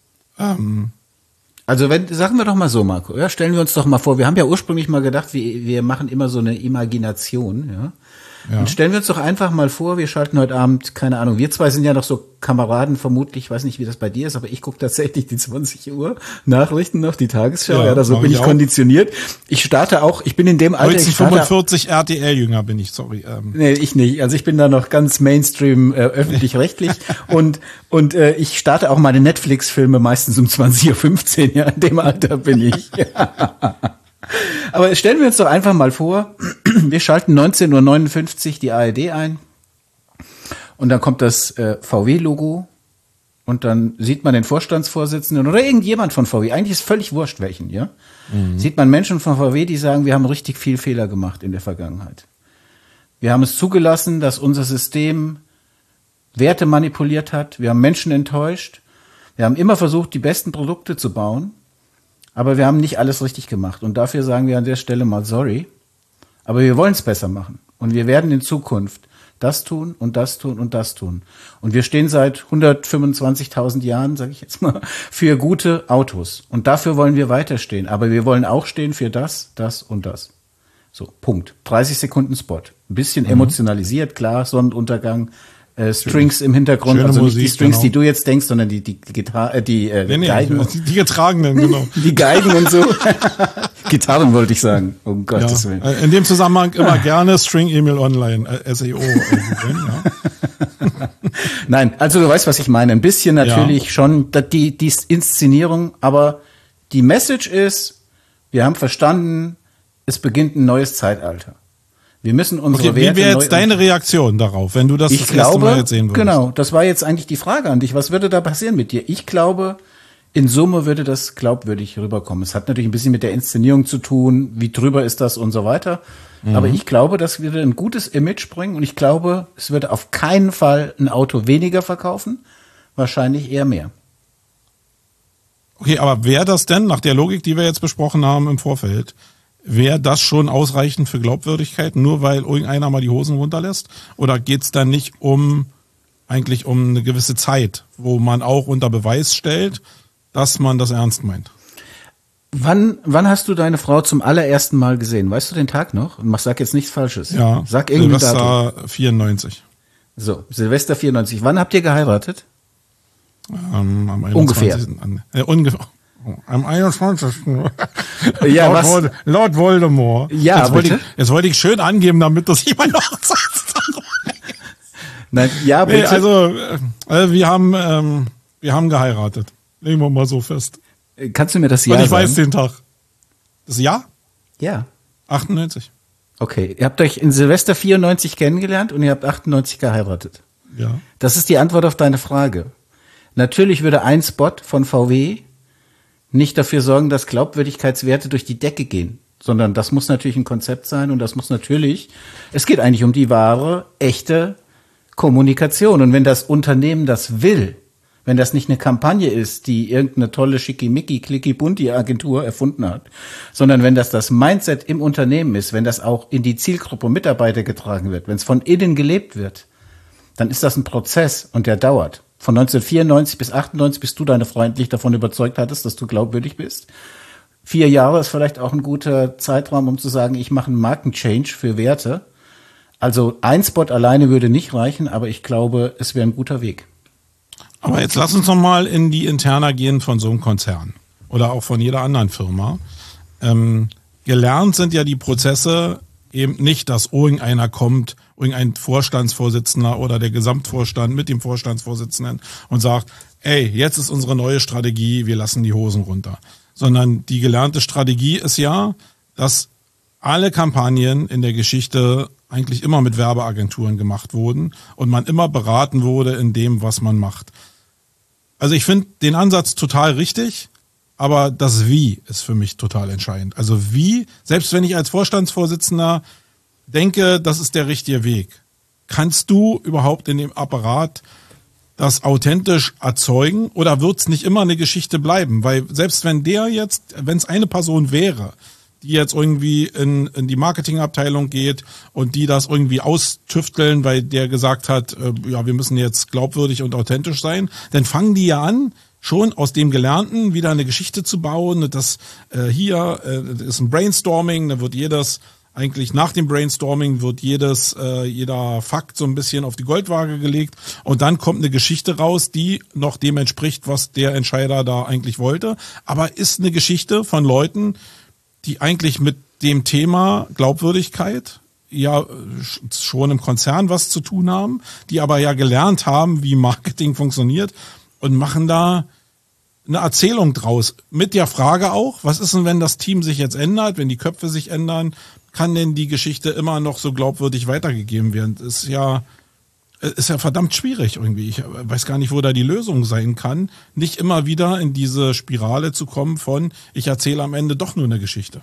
Ähm, Also wenn, sagen wir doch mal so, Marco, ja, stellen wir uns doch mal vor, wir haben ja ursprünglich mal gedacht, wir, wir machen immer so eine Imagination, ja. Ja. Und stellen wir uns doch einfach mal vor, wir schalten heute Abend, keine Ahnung, wir zwei sind ja noch so Kameraden vermutlich, ich weiß nicht, wie das bei dir ist, aber ich gucke tatsächlich die zwanzig Uhr Nachrichten noch, die Tagesschau, ja, ja da so bin ich, ich konditioniert. Ich starte auch, ich bin in dem Alter, ich starte neunzehnhundertfünfundvierzig R T L-Jünger bin ich, sorry. Ähm. Nee, ich nicht, also ich bin da noch ganz Mainstream, äh, öffentlich-rechtlich und und äh, ich starte auch meine Netflix-Filme meistens um zwanzig Uhr fünfzehn, ja, in dem Alter bin ich. Aber stellen wir uns doch einfach mal vor, wir schalten neunzehn Uhr neunundfünfzig die A R D ein und dann kommt das äh, V W-Logo und dann sieht man den Vorstandsvorsitzenden oder irgendjemand von V W, eigentlich ist völlig wurscht welchen, ja? Mhm. Sieht man Menschen von V W, die sagen, wir haben richtig viel Fehler gemacht in der Vergangenheit. Wir haben es zugelassen, dass unser System Werte manipuliert hat, wir haben Menschen enttäuscht, wir haben immer versucht, die besten Produkte zu bauen. Aber wir haben nicht alles richtig gemacht. Und dafür sagen wir an der Stelle mal sorry. Aber wir wollen es besser machen. Und wir werden in Zukunft das tun und das tun und das tun. Und wir stehen seit hundertfünfundzwanzigtausend Jahren, sage ich jetzt mal, für gute Autos. Und dafür wollen wir weiterstehen. Aber wir wollen auch stehen für das, das und das. So, Punkt. dreißig Sekunden Spot. Ein bisschen mhm. emotionalisiert, klar, Sonnenuntergang. Äh, Strings im Hintergrund, Schöne also nicht Musik, die Strings, genau. die du jetzt denkst, sondern die die Gitarre, äh, die äh, nee, nee, Geigen, die, die getragenen, genau, die Geigen und so. Gitarren wollte ich sagen, um Gottes ja, Willen. In dem Zusammenhang immer gerne String Emil Online, äh, S E O. Ja. Nein, also du weißt, was ich meine. Ein bisschen natürlich ja. schon die die Inszenierung, aber die Message ist, wir haben verstanden, es beginnt ein neues Zeitalter. Wir müssen unsere okay, Werte. Wie wäre jetzt deine Reaktion darauf, wenn du das ich das glaube, erste Mal jetzt sehen würdest? Genau, das war jetzt eigentlich die Frage an dich. Was würde da passieren mit dir? Ich glaube, in Summe würde das glaubwürdig rüberkommen. Es hat natürlich ein bisschen mit der Inszenierung zu tun, wie drüber ist das und so weiter. Mhm. Aber ich glaube, das würde ein gutes Image bringen und ich glaube, es würde auf keinen Fall ein Auto weniger verkaufen, wahrscheinlich eher mehr. Okay, aber wäre das denn, nach der Logik, die wir jetzt besprochen haben im Vorfeld, wäre das schon ausreichend für Glaubwürdigkeit, nur weil irgendeiner mal die Hosen runterlässt? Oder geht's dann nicht um eigentlich um eine gewisse Zeit, wo man auch unter Beweis stellt, dass man das ernst meint? Wann, wann hast du deine Frau zum allerersten Mal gesehen? Weißt du den Tag noch? Sag jetzt nichts Falsches. Ja, sag irgendwie Silvester vierundneunzig. So, Silvester vierundneunzig. Wann habt ihr geheiratet? Ähm, am einundzwanzigsten Ungefähr. An, äh, ungefähr. Am einundzwanzigsten Ja, Lord, was? Vol Lord Voldemort. Ja, jetzt wollte, bitte? ich, jetzt wollte ich schön angeben, damit das jemand noch sagt. Nein, ja, bitte. Nee, also, äh, also wir haben, ähm, wir haben geheiratet. Legen wir mal so fest. Kannst du mir das Jahr Und ich sagen? weiß den Tag. Das Jahr? Ja. achtundneunzig. Okay, ihr habt euch in Silvester vierundneunzig kennengelernt und ihr habt achtundneunzig geheiratet. Ja. Das ist die Antwort auf deine Frage. Natürlich würde ein Spot von V W nicht dafür sorgen, dass Glaubwürdigkeitswerte durch die Decke gehen, sondern das muss natürlich ein Konzept sein und das muss natürlich, es geht eigentlich um die wahre, echte Kommunikation. Und wenn das Unternehmen das will, wenn das nicht eine Kampagne ist, die irgendeine tolle Schickimicki, Klicki-Bunti-Agentur erfunden hat, sondern wenn das das Mindset im Unternehmen ist, wenn das auch in die Zielgruppe Mitarbeiter getragen wird, wenn es von innen gelebt wird, dann ist das ein Prozess und der dauert. Von neunzehnhundertvierundneunzig bis achtundneunzig, bis du deine freundlich davon überzeugt hattest, dass du glaubwürdig bist. Vier Jahre ist vielleicht auch ein guter Zeitraum, um zu sagen, ich mache einen Markenchange für Werte. Also ein Spot alleine würde nicht reichen, aber ich glaube, es wäre ein guter Weg. Aber jetzt lass uns noch mal in die Interna gehen von so einem Konzern oder auch von jeder anderen Firma. Ähm, gelernt sind ja die Prozesse eben nicht, dass irgendeiner kommt, irgendein Vorstandsvorsitzender oder der Gesamtvorstand mit dem Vorstandsvorsitzenden und sagt, ey, jetzt ist unsere neue Strategie, wir lassen die Hosen runter. Sondern die gelernte Strategie ist ja, dass alle Kampagnen in der Geschichte eigentlich immer mit Werbeagenturen gemacht wurden und man immer beraten wurde in dem, was man macht. Also ich finde den Ansatz total richtig, aber das Wie ist für mich total entscheidend. Also wie, selbst wenn ich als Vorstandsvorsitzender denke, das ist der richtige Weg, kannst du überhaupt in dem Apparat das authentisch erzeugen oder wird es nicht immer eine Geschichte bleiben? Weil selbst wenn der jetzt, wenn es eine Person wäre, die jetzt irgendwie in, in die Marketingabteilung geht und die das irgendwie austüfteln, weil der gesagt hat, äh, ja, wir müssen jetzt glaubwürdig und authentisch sein, dann fangen die ja an, schon aus dem Gelernten wieder eine Geschichte zu bauen. Das äh, hier äh, das ist ein Brainstorming, da wird jedes, eigentlich nach dem Brainstorming wird jedes, äh, jeder Fakt so ein bisschen auf die Goldwaage gelegt und dann kommt eine Geschichte raus, die noch dem entspricht, was der Entscheider da eigentlich wollte. Aber ist eine Geschichte von Leuten, die eigentlich mit dem Thema Glaubwürdigkeit ja schon im Konzern was zu tun haben, die aber ja gelernt haben, wie Marketing funktioniert und machen da eine Erzählung draus. Mit der Frage auch, was ist denn, wenn das Team sich jetzt ändert, wenn die Köpfe sich ändern, kann denn die Geschichte immer noch so glaubwürdig weitergegeben werden? Das ist ja, ist ja verdammt schwierig irgendwie. Ich weiß gar nicht, wo da die Lösung sein kann, nicht immer wieder in diese Spirale zu kommen von, ich erzähle am Ende doch nur eine Geschichte.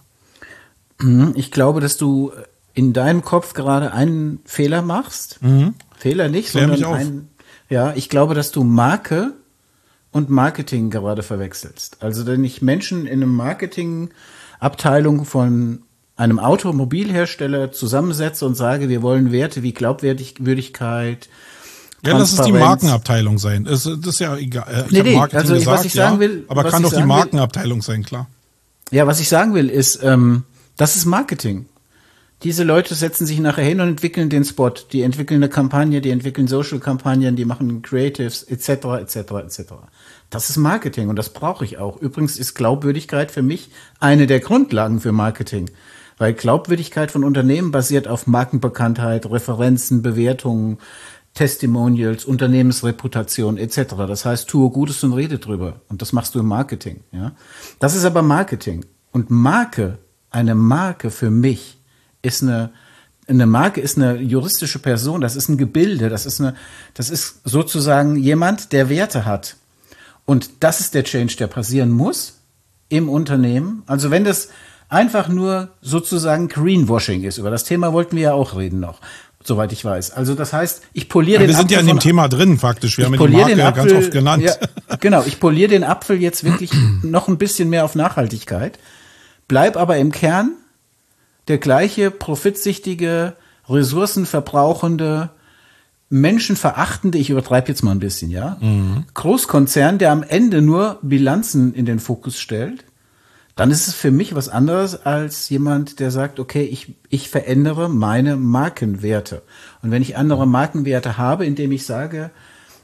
Ich glaube, dass du in deinem Kopf gerade einen Fehler machst. Mhm. Fehler nicht, Klär sondern mich auf. ein, ja, ich glaube, dass du Marke und Marketing gerade verwechselst. Also wenn ich Menschen in einem Marketingabteilung von einem Automobilhersteller zusammensetze und sage, wir wollen Werte wie Glaubwürdigkeit, ja, lass es die Markenabteilung sein. Das, das ist ja egal. Ich nee, habe nee, Marketing also gesagt, was ich sagen ja, will, aber was kann ich doch die sagen will- Markenabteilung sein, klar. Ja, was ich sagen will, ist, ähm, das ist Marketing. Diese Leute setzen sich nachher hin und entwickeln den Spot. Die entwickeln eine Kampagne, die entwickeln Social-Kampagnen, die machen Creatives, et cetera, et cetera, et cetera. Das ist Marketing und das brauche ich auch. Übrigens ist Glaubwürdigkeit für mich eine der Grundlagen für Marketing. Weil Glaubwürdigkeit von Unternehmen basiert auf Markenbekanntheit, Referenzen, Bewertungen, Testimonials, Unternehmensreputation et cetera. Das heißt, tue Gutes und rede drüber. Und das machst du im Marketing. Ja? Das ist aber Marketing. Und Marke, eine Marke für mich, ist eine, eine Marke ist eine juristische Person. Das ist ein Gebilde. Das ist eine, das ist sozusagen jemand, der Werte hat. Und das ist der Change, der passieren muss im Unternehmen. Also wenn das einfach nur sozusagen Greenwashing ist, über das Thema wollten wir ja auch reden noch, soweit ich weiß. Also das heißt, ich poliere Ja, den wir sind Apfel ja in dem von- Thema drin faktisch. Wir ich haben ja die poliere Marke den ja Apfel, ganz oft genannt. Ja, genau, ich poliere den Apfel jetzt wirklich noch ein bisschen mehr auf Nachhaltigkeit, bleib aber im Kern der gleiche profitsichtige, ressourcenverbrauchende, menschenverachtende, ich übertreibe jetzt mal ein bisschen, ja, Mhm. Großkonzern, der am Ende nur Bilanzen in den Fokus stellt, dann ist es für mich was anderes als jemand, der sagt, okay, ich, ich verändere meine Markenwerte. Und wenn ich andere Markenwerte habe, indem ich sage,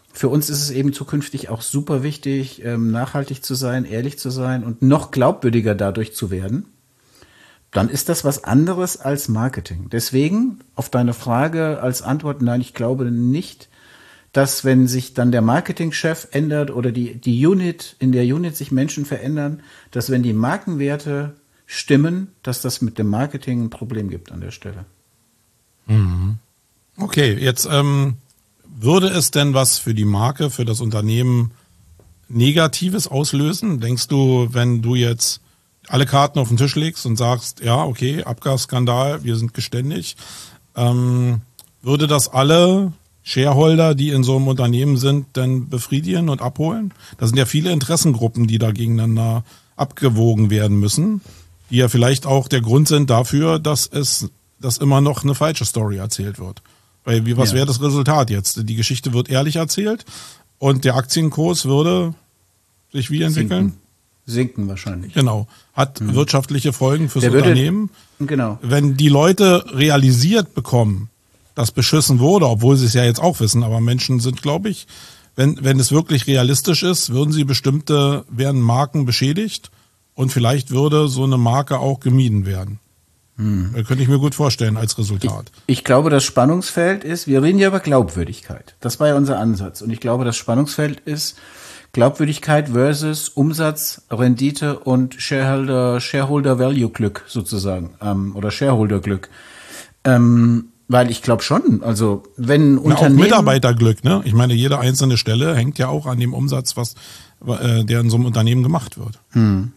für uns ist es eben zukünftig auch super wichtig, ähm, nachhaltig zu sein, ehrlich zu sein und noch glaubwürdiger dadurch zu werden. Dann ist das was anderes als Marketing. Deswegen auf deine Frage als Antwort, nein, ich glaube nicht, dass wenn sich dann der Marketingchef ändert oder die, die Unit, in der Unit sich Menschen verändern, dass wenn die Markenwerte stimmen, dass das mit dem Marketing ein Problem gibt an der Stelle. Mhm. Okay, jetzt ähm, würde es denn was für die Marke, für das Unternehmen Negatives auslösen? Denkst du, wenn du jetzt alle Karten auf den Tisch legst und sagst, ja, okay, Abgasskandal, wir sind geständig, ähm, würde das alle Shareholder, die in so einem Unternehmen sind, denn befriedigen und abholen? Da sind ja viele Interessengruppen, die da gegeneinander abgewogen werden müssen, die ja vielleicht auch der Grund sind dafür, dass es, dass immer noch eine falsche Story erzählt wird. Weil wie, was ja. wäre das Resultat jetzt? Die Geschichte wird ehrlich erzählt und der Aktienkurs würde sich wie entwickeln? Sinken, Sinken wahrscheinlich. Genau. Hat mhm. wirtschaftliche Folgen fürs der würde, Unternehmen. Genau. Wenn die Leute realisiert bekommen, dass beschissen wurde, obwohl sie es ja jetzt auch wissen, aber Menschen sind, glaube ich, wenn, wenn es wirklich realistisch ist, würden sie bestimmte, werden Marken beschädigt und vielleicht würde so eine Marke auch gemieden werden. Hm. Das könnte ich mir gut vorstellen als Resultat. Ich, ich glaube, das Spannungsfeld ist, wir reden ja über Glaubwürdigkeit. Das war ja unser Ansatz. Und ich glaube, das Spannungsfeld ist Glaubwürdigkeit versus Umsatz, Rendite und Shareholder, Shareholder Value Glück sozusagen, ähm, oder Shareholder Glück. Ähm, weil ich glaube schon, also wenn Na, Unternehmen... Auch Mitarbeiterglück, ne? Ich meine, jede einzelne Stelle hängt ja auch an dem Umsatz, was äh, der in so einem Unternehmen gemacht wird. Hm.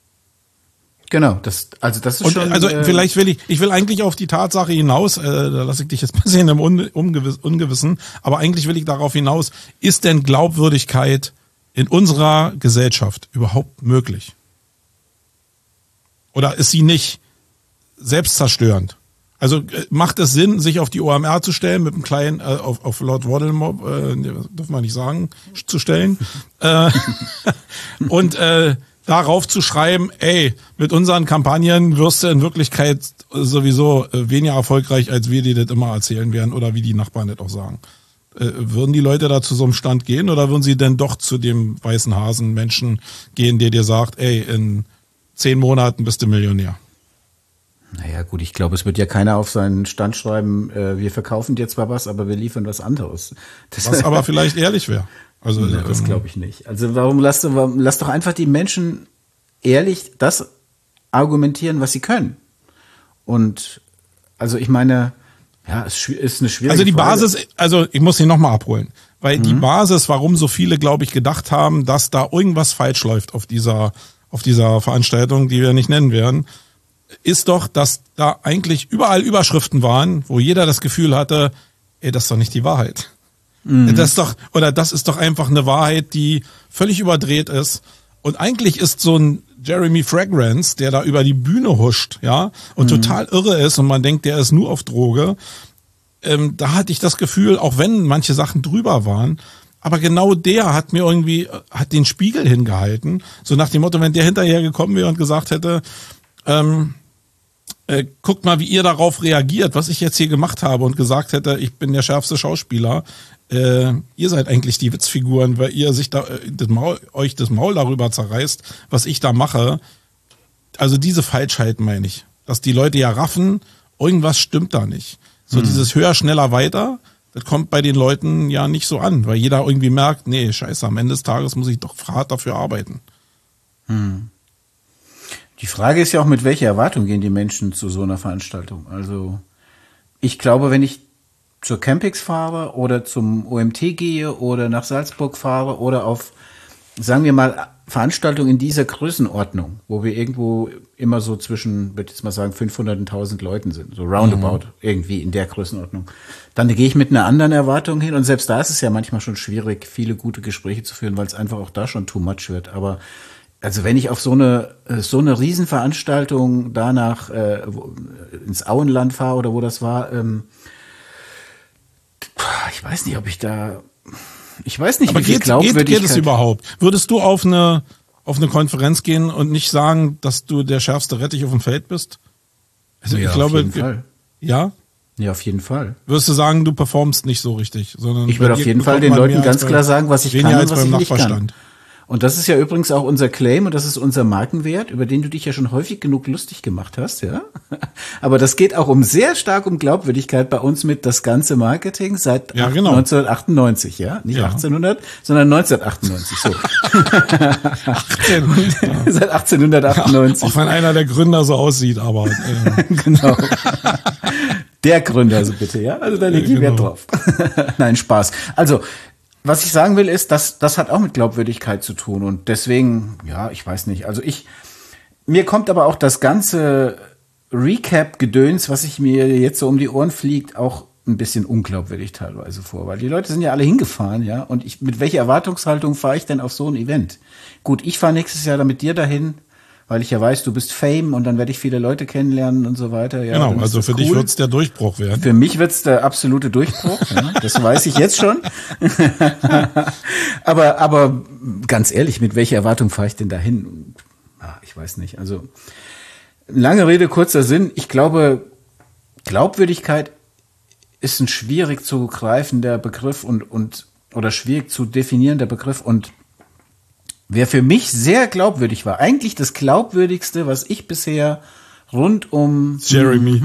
Genau, das, also das ist und, schon... Also äh, vielleicht will ich, ich will eigentlich auf die Tatsache hinaus, äh, da lasse ich dich jetzt ein bisschen im Un, Ungewiss, Ungewissen, aber eigentlich will ich darauf hinaus, ist denn Glaubwürdigkeit in unserer Gesellschaft überhaupt möglich? Oder ist sie nicht selbstzerstörend? Also äh, macht es Sinn, sich auf die O M R zu stellen, mit einem kleinen, äh, auf, auf Lord Voldemort, äh, darf man nicht sagen, zu stellen, äh, und äh, darauf zu schreiben, ey, mit unseren Kampagnen wirst du in Wirklichkeit sowieso weniger erfolgreich, als wir dir das immer erzählen werden oder wie die Nachbarn das auch sagen. Äh, würden die Leute da zu so einem Stand gehen oder würden sie denn doch zu dem weißen Hasen Menschen gehen, der dir sagt, ey, in zehn Monaten bist du Millionär? Naja gut, ich glaube, es wird ja keiner auf seinen Stand schreiben, äh, wir verkaufen dir zwar was, aber wir liefern was anderes. Das was aber vielleicht ehrlich wäre. Also, ja, das glaube ich nicht. Also warum lass, warum, lass doch einfach die Menschen ehrlich das argumentieren, was sie können. Und also ich meine, ja, es ist eine schwierige Also die Frage. Basis, also ich muss sie nochmal abholen, weil mhm. die Basis, warum so viele, glaube ich, gedacht haben, dass da irgendwas falsch läuft auf dieser, auf dieser Veranstaltung, die wir nicht nennen werden, ist doch, dass da eigentlich überall Überschriften waren, wo jeder das Gefühl hatte, ey, das ist doch nicht die Wahrheit. Mhm. Das ist doch, oder das ist doch einfach eine Wahrheit, die völlig überdreht ist. Und eigentlich ist so ein Jeremy Fragrance, der da über die Bühne huscht, ja, und mhm. total irre ist und man denkt, der ist nur auf Droge. Ähm, da hatte ich das Gefühl, auch wenn manche Sachen drüber waren, aber genau der hat mir irgendwie, hat den Spiegel hingehalten. So nach dem Motto, wenn der hinterher gekommen wäre und gesagt hätte, ähm, äh, guckt mal, wie ihr darauf reagiert, was ich jetzt hier gemacht habe und gesagt hätte, ich bin der schärfste Schauspieler. Äh, ihr seid eigentlich die Witzfiguren, weil ihr sich da äh, das Maul, euch das Maul darüber zerreißt, was ich da mache. Also diese Falschheit meine ich, dass die Leute ja raffen, irgendwas stimmt da nicht. So hm. dieses höher, schneller, weiter, das kommt bei den Leuten ja nicht so an, weil jeder irgendwie merkt, nee, scheiße, am Ende des Tages muss ich doch hart dafür arbeiten. Hm. Die Frage ist ja auch, mit welcher Erwartung gehen die Menschen zu so einer Veranstaltung? Also ich glaube, wenn ich zur Campix fahre oder zum O M T gehe oder nach Salzburg fahre oder auf, sagen wir mal, Veranstaltungen in dieser Größenordnung, wo wir irgendwo immer so zwischen, würde ich jetzt mal sagen, fünfhundert und tausend Leuten sind, so roundabout, mhm. irgendwie in der Größenordnung, dann gehe ich mit einer anderen Erwartung hin und selbst da ist es ja manchmal schon schwierig, viele gute Gespräche zu führen, weil es einfach auch da schon too much wird, aber also wenn ich auf so eine so eine Riesenveranstaltung danach äh, ins Auenland fahre oder wo das war, ähm, ich weiß nicht, ob ich da, ich weiß nicht, aber wie viel geht, Glaubwürdigkeit... Geht, geht es überhaupt? Würdest du auf eine, auf eine Konferenz gehen und nicht sagen, dass du der schärfste Rettich auf dem Feld bist? Also ja, ich glaube, auf jeden Fall. Ja? Ja, auf jeden Fall. Wirst du sagen, du performst nicht so richtig, sondern ich würde auf jeden Fall den Leuten ganz klar sagen, was ich kann und was ich nicht kann. Und das ist ja übrigens auch unser Claim und das ist unser Markenwert, über den du dich ja schon häufig genug lustig gemacht hast, ja. Aber das geht auch um sehr stark um Glaubwürdigkeit bei uns mit das ganze Marketing seit ja, genau. neunzehnhundertachtundneunzig, ja. Nicht ja. achtzehnhundert, sondern neunzehnhundertachtundneunzig, so. achtzehn Seit achtzehnhundertachtundneunzig. Ja, auch wenn einer der Gründer so aussieht, aber. Äh. Genau. Der Gründer, also bitte, ja. Also da lege ich Wert drauf. Nein, Spaß. Also, was ich sagen will, ist, dass das hat auch mit Glaubwürdigkeit zu tun und deswegen, ja, ich weiß nicht. Also ich, mir kommt aber auch das ganze Recap-Gedöns, was ich mir jetzt so um die Ohren fliegt, auch ein bisschen unglaubwürdig teilweise vor, weil die Leute sind ja alle hingefahren, ja, und ich, mit welcher Erwartungshaltung fahre ich denn auf so ein Event? Gut, ich fahre nächstes Jahr dann mit dir dahin, weil ich ja weiß, du bist Fame und dann werde ich viele Leute kennenlernen und so weiter. Ja, genau, also für cool. dich wird's der Durchbruch werden. Für mich wird's der absolute Durchbruch, ja, das weiß ich jetzt schon. aber aber ganz ehrlich, mit welcher Erwartung fahre ich denn dahin? Ah, ich weiß nicht. Also lange Rede, kurzer Sinn. Ich glaube, Glaubwürdigkeit ist ein schwierig zu greifender Begriff und und oder schwierig zu definierender Begriff und wer für mich sehr glaubwürdig war, eigentlich das glaubwürdigste, was ich bisher rund um Jeremy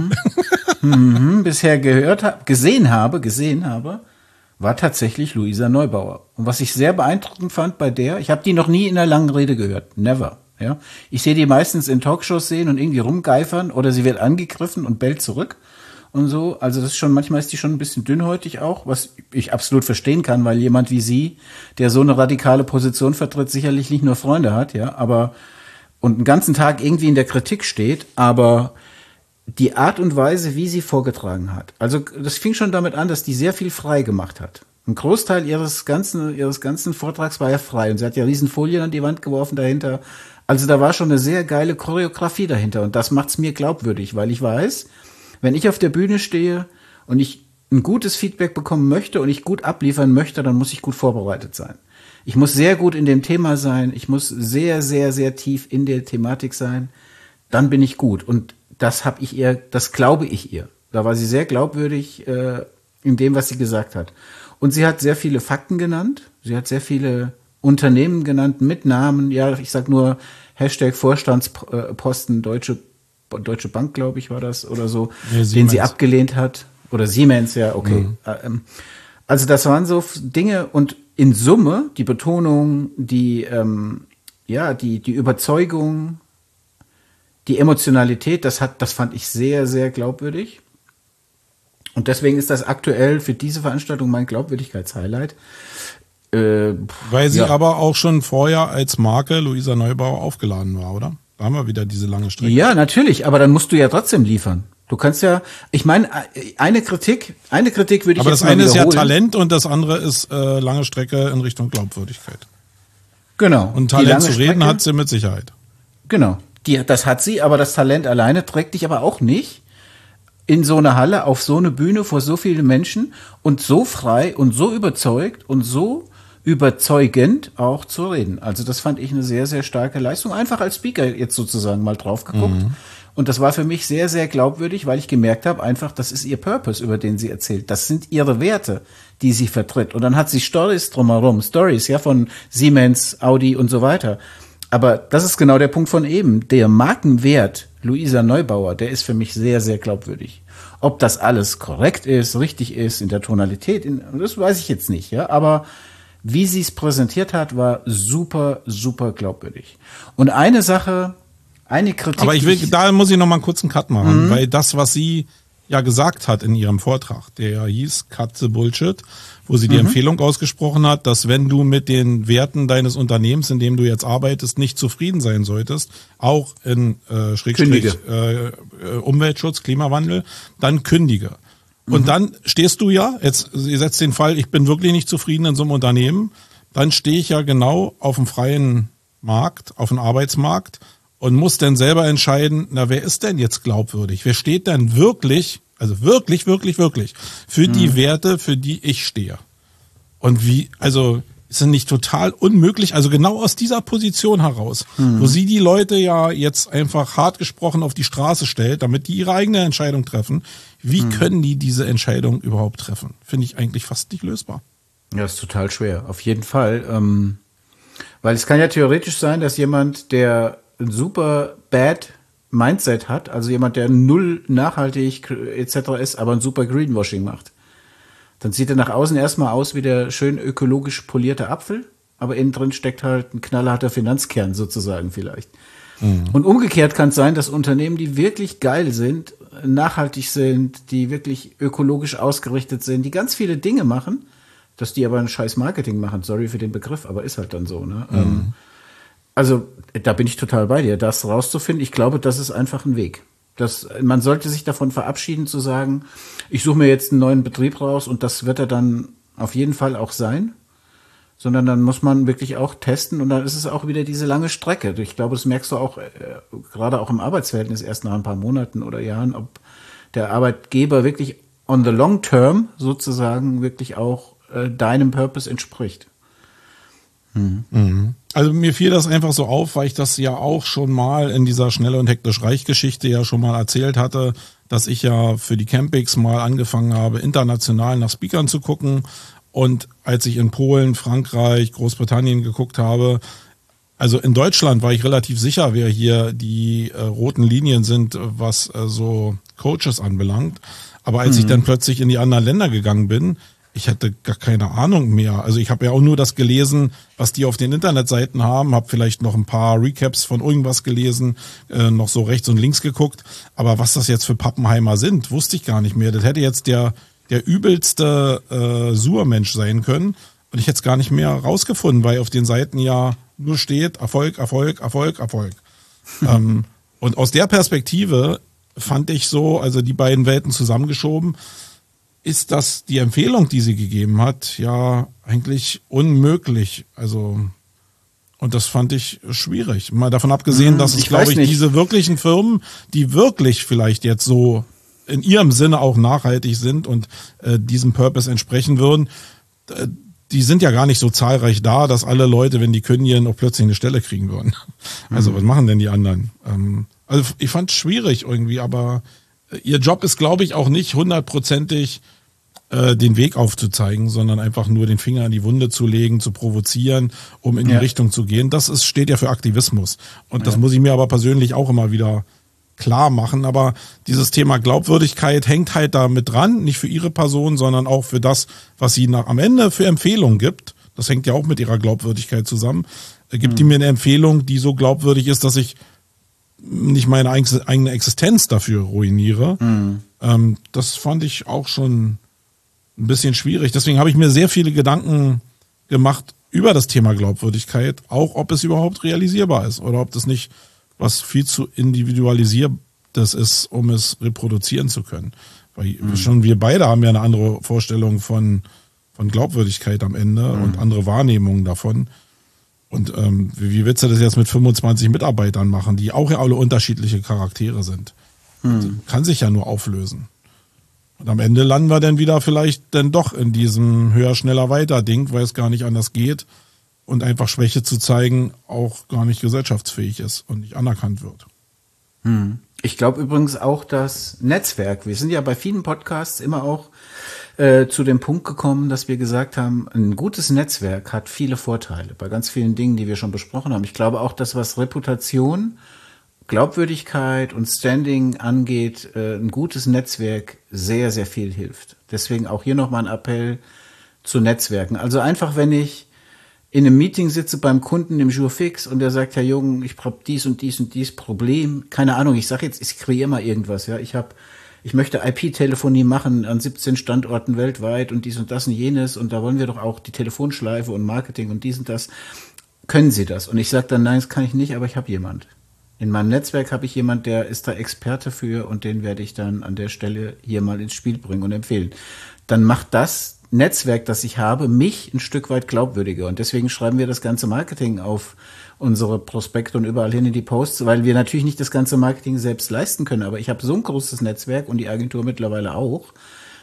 m- bisher gehört habe, gesehen habe, gesehen habe, war tatsächlich Luisa Neubauer. Und was ich sehr beeindruckend fand bei der, ich habe die noch nie in einer langen Rede gehört, never. Ja, ich sehe die meistens in Talkshows sehen und irgendwie rumgeifern oder sie wird angegriffen und bellt zurück. Und so, also das ist schon, manchmal ist die schon ein bisschen dünnhäutig auch, was ich absolut verstehen kann, weil jemand wie sie, der so eine radikale Position vertritt, sicherlich nicht nur Freunde hat, ja, aber und einen ganzen Tag irgendwie in der Kritik steht, aber die Art und Weise, wie sie vorgetragen hat, also das fing schon damit an, dass die sehr viel frei gemacht hat. Ein Großteil ihres ganzen, ihres ganzen Vortrags war ja frei und sie hat ja riesen Folien an die Wand geworfen dahinter. Also da war schon eine sehr geile Choreografie dahinter und das macht's mir glaubwürdig, weil ich weiß, wenn ich auf der Bühne stehe und ich ein gutes Feedback bekommen möchte und ich gut abliefern möchte, dann muss ich gut vorbereitet sein. Ich muss sehr gut in dem Thema sein. Ich muss sehr, sehr, sehr tief in der Thematik sein. Dann bin ich gut. Und das habe ich ihr, das glaube ich ihr. Da war sie sehr glaubwürdig äh, in dem, was sie gesagt hat. Und sie hat sehr viele Fakten genannt. Sie hat sehr viele Unternehmen genannt mit Namen. Ja, ich sag nur Hashtag Vorstandsposten Deutsche Deutsche Bank, glaube ich, war das oder so, ja, den sie abgelehnt hat. Oder Siemens, ja, okay. Mhm. Also das waren so Dinge und in Summe die Betonung, die, ähm, ja, die, die Überzeugung, die Emotionalität, das hat, das fand ich sehr, sehr glaubwürdig. Und deswegen ist das aktuell für diese Veranstaltung mein Glaubwürdigkeitshighlight. Äh, Weil sie ja. aber auch schon vorher als Marke Luisa Neubauer aufgeladen war, oder? Da haben wir wieder diese lange Strecke. Ja, natürlich, aber dann musst du ja trotzdem liefern. Du kannst ja, ich meine, eine Kritik, eine Kritik würde ich aber jetzt mal wiederholen. Aber das eine ist ja Talent und das andere ist äh, lange Strecke in Richtung Glaubwürdigkeit. Genau. Und Talent zu reden Strecke, hat sie mit Sicherheit. Genau, die, das hat sie, aber das Talent alleine trägt dich aber auch nicht in so eine Halle, auf so eine Bühne vor so vielen Menschen und so frei und so überzeugt und so überzeugend auch zu reden. Also das fand ich eine sehr, sehr starke Leistung. Einfach als Speaker jetzt sozusagen mal drauf geguckt. Mhm. Und das war für mich sehr, sehr glaubwürdig, weil ich gemerkt habe, einfach, das ist ihr Purpose, über den sie erzählt. Das sind ihre Werte, die sie vertritt. Und dann hat sie Stories drumherum. Stories, ja, von Siemens, Audi und so weiter. Aber das ist genau der Punkt von eben. Der Markenwert Luisa Neubauer, der ist für mich sehr, sehr glaubwürdig. Ob das alles korrekt ist, richtig ist, in der Tonalität, in, das weiß ich jetzt nicht, ja. Aber wie sie es präsentiert hat, war super, super glaubwürdig. Und eine Sache, eine Kritik. Aber ich will, da muss ich noch mal einen kurzen Cut machen, mhm. weil das, was sie ja gesagt hat in ihrem Vortrag, der ja hieß Cut the Bullshit, wo sie die mhm. Empfehlung ausgesprochen hat, dass wenn du mit den Werten deines Unternehmens, in dem du jetzt arbeitest, nicht zufrieden sein solltest, auch in äh, Schrägstrich äh, Umweltschutz, Klimawandel, dann kündige. Und mhm. dann stehst du ja, jetzt ihr setzt den Fall, ich bin wirklich nicht zufrieden in so einem Unternehmen, dann stehe ich ja genau auf dem freien Markt, auf dem Arbeitsmarkt und muss dann selber entscheiden, na, wer ist denn jetzt glaubwürdig? Wer steht denn wirklich, also wirklich, wirklich, wirklich für mhm. die Werte, für die ich stehe? Und wie, also ist es nicht total unmöglich, also genau aus dieser Position heraus, mhm. wo sie die Leute ja jetzt einfach hart gesprochen auf die Straße stellt, damit die ihre eigene Entscheidung treffen. Wie mhm. können die diese Entscheidung überhaupt treffen? Finde ich eigentlich fast nicht lösbar. Ja, ist total schwer, auf jeden Fall. Ähm, weil es kann ja theoretisch sein, dass jemand, der ein super bad Mindset hat, also jemand, der null nachhaltig et cetera ist, aber ein super Greenwashing macht. Dann sieht er nach außen erstmal aus wie der schön ökologisch polierte Apfel, aber innen drin steckt halt ein knallharter Finanzkern sozusagen vielleicht. Mhm. Und umgekehrt kann es sein, dass Unternehmen, die wirklich geil sind, nachhaltig sind, die wirklich ökologisch ausgerichtet sind, die ganz viele Dinge machen, dass die aber ein scheiß Marketing machen. Sorry für den Begriff, aber ist halt dann so. Ne? Mhm. Ähm, also da bin ich total bei dir, das rauszufinden. Ich glaube, das ist einfach ein Weg. Das, man sollte sich davon verabschieden zu sagen, ich suche mir jetzt einen neuen Betrieb raus und das wird er dann auf jeden Fall auch sein, sondern dann muss man wirklich auch testen und dann ist es auch wieder diese lange Strecke. Ich glaube, das merkst du auch äh, gerade auch im Arbeitsverhältnis erst nach ein paar Monaten oder Jahren, ob der Arbeitgeber wirklich on the long term sozusagen wirklich auch äh, deinem Purpose entspricht. Mhm. Also mir fiel das einfach so auf, weil ich das ja auch schon mal in dieser Schnell und hektisch reich Geschichte ja schon mal erzählt hatte, dass ich ja für die Campings mal angefangen habe, international nach Speakern zu gucken. Und als ich in Polen, Frankreich, Großbritannien geguckt habe, also in Deutschland war ich relativ sicher, wer hier die äh, roten Linien sind, was äh, so Coaches anbelangt. Aber als mhm. ich dann plötzlich in die anderen Länder gegangen bin, ich hatte gar keine Ahnung mehr. Also ich habe ja auch nur das gelesen, was die auf den Internetseiten haben, habe vielleicht noch ein paar Recaps von irgendwas gelesen, äh, noch so rechts und links geguckt. Aber was das jetzt für Pappenheimer sind, wusste ich gar nicht mehr. Das hätte jetzt der der übelste äh, Surmensch sein können. Und ich hätte es gar nicht mehr rausgefunden, weil auf den Seiten ja nur steht Erfolg, Erfolg, Erfolg, Erfolg. ähm, und aus der Perspektive fand ich so, also die beiden Welten zusammengeschoben, ist das die Empfehlung, die sie gegeben hat, ja eigentlich unmöglich. Also, und das fand ich schwierig. Mal davon abgesehen, dass es, glaube ich, diese wirklichen Firmen, die wirklich vielleicht jetzt so in ihrem Sinne auch nachhaltig sind und äh, diesem Purpose entsprechen würden, äh, die sind ja gar nicht so zahlreich da, dass alle Leute, wenn die kündigen, auch plötzlich eine Stelle kriegen würden. Also, mhm. was machen denn die anderen? Ähm, also, ich fand es schwierig irgendwie, aber ihr Job ist, glaube ich, auch nicht hundertprozentig äh, den Weg aufzuzeigen, sondern einfach nur den Finger in die Wunde zu legen, zu provozieren, um in die ja. Richtung zu gehen. Das ist, steht ja für Aktivismus. Und das ja. muss ich mir aber persönlich auch immer wieder klar machen. Aber dieses Thema Glaubwürdigkeit hängt halt da mit dran, nicht für ihre Person, sondern auch für das, was sie nach, am Ende für Empfehlungen gibt. Das hängt ja auch mit ihrer Glaubwürdigkeit zusammen. Äh, gibt mhm. die mir eine Empfehlung, die so glaubwürdig ist, dass ich nicht meine eigene Existenz dafür ruiniere. Mhm. Ähm, das fand ich auch schon ein bisschen schwierig. Deswegen habe ich mir sehr viele Gedanken gemacht über das Thema Glaubwürdigkeit, auch ob es überhaupt realisierbar ist oder ob das nicht was viel zu individualisiertes ist, um es reproduzieren zu können. Weil mhm. schon wir beide haben ja eine andere Vorstellung von, von Glaubwürdigkeit am Ende mhm. und andere Wahrnehmungen davon. Und ähm, wie willst du das jetzt mit fünfundzwanzig Mitarbeitern machen, die auch ja alle unterschiedliche Charaktere sind? Hm. Kann sich ja nur auflösen. Und am Ende landen wir dann wieder vielleicht dann doch in diesem höher, schneller, weiter Ding, weil es gar nicht anders geht und einfach Schwäche zu zeigen auch gar nicht gesellschaftsfähig ist und nicht anerkannt wird. Hm. Ich glaube übrigens auch das Netzwerk. Wir sind ja bei vielen Podcasts immer auch äh, zu dem Punkt gekommen, dass wir gesagt haben, ein gutes Netzwerk hat viele Vorteile bei ganz vielen Dingen, die wir schon besprochen haben. Ich glaube auch, dass was Reputation, Glaubwürdigkeit und Standing angeht, äh, ein gutes Netzwerk sehr, sehr viel hilft. Deswegen auch hier nochmal ein Appell zu Netzwerken. Also einfach, wenn ich in einem Meeting sitze beim Kunden im Jurfix und der sagt, Herr Jung, ich habe dies und dies und dies Problem. Keine Ahnung, ich sage jetzt, ich kreiere mal irgendwas. Ja, ich habe, ich möchte I P-Telefonie machen an siebzehn Standorten weltweit und dies und das und jenes und da wollen wir doch auch die Telefonschleife und Marketing und dies und das. Können Sie das? Und ich sage dann, nein, das kann ich nicht, aber ich habe jemand. In meinem Netzwerk habe ich jemand, der ist da Experte für und den werde ich dann an der Stelle hier mal ins Spiel bringen und empfehlen. Dann macht das Netzwerk, das ich habe, mich ein Stück weit glaubwürdiger. Und deswegen schreiben wir das ganze Marketing auf unsere Prospekte und überall hin in die Posts, weil wir natürlich nicht das ganze Marketing selbst leisten können. Aber ich habe so ein großes Netzwerk und die Agentur mittlerweile auch,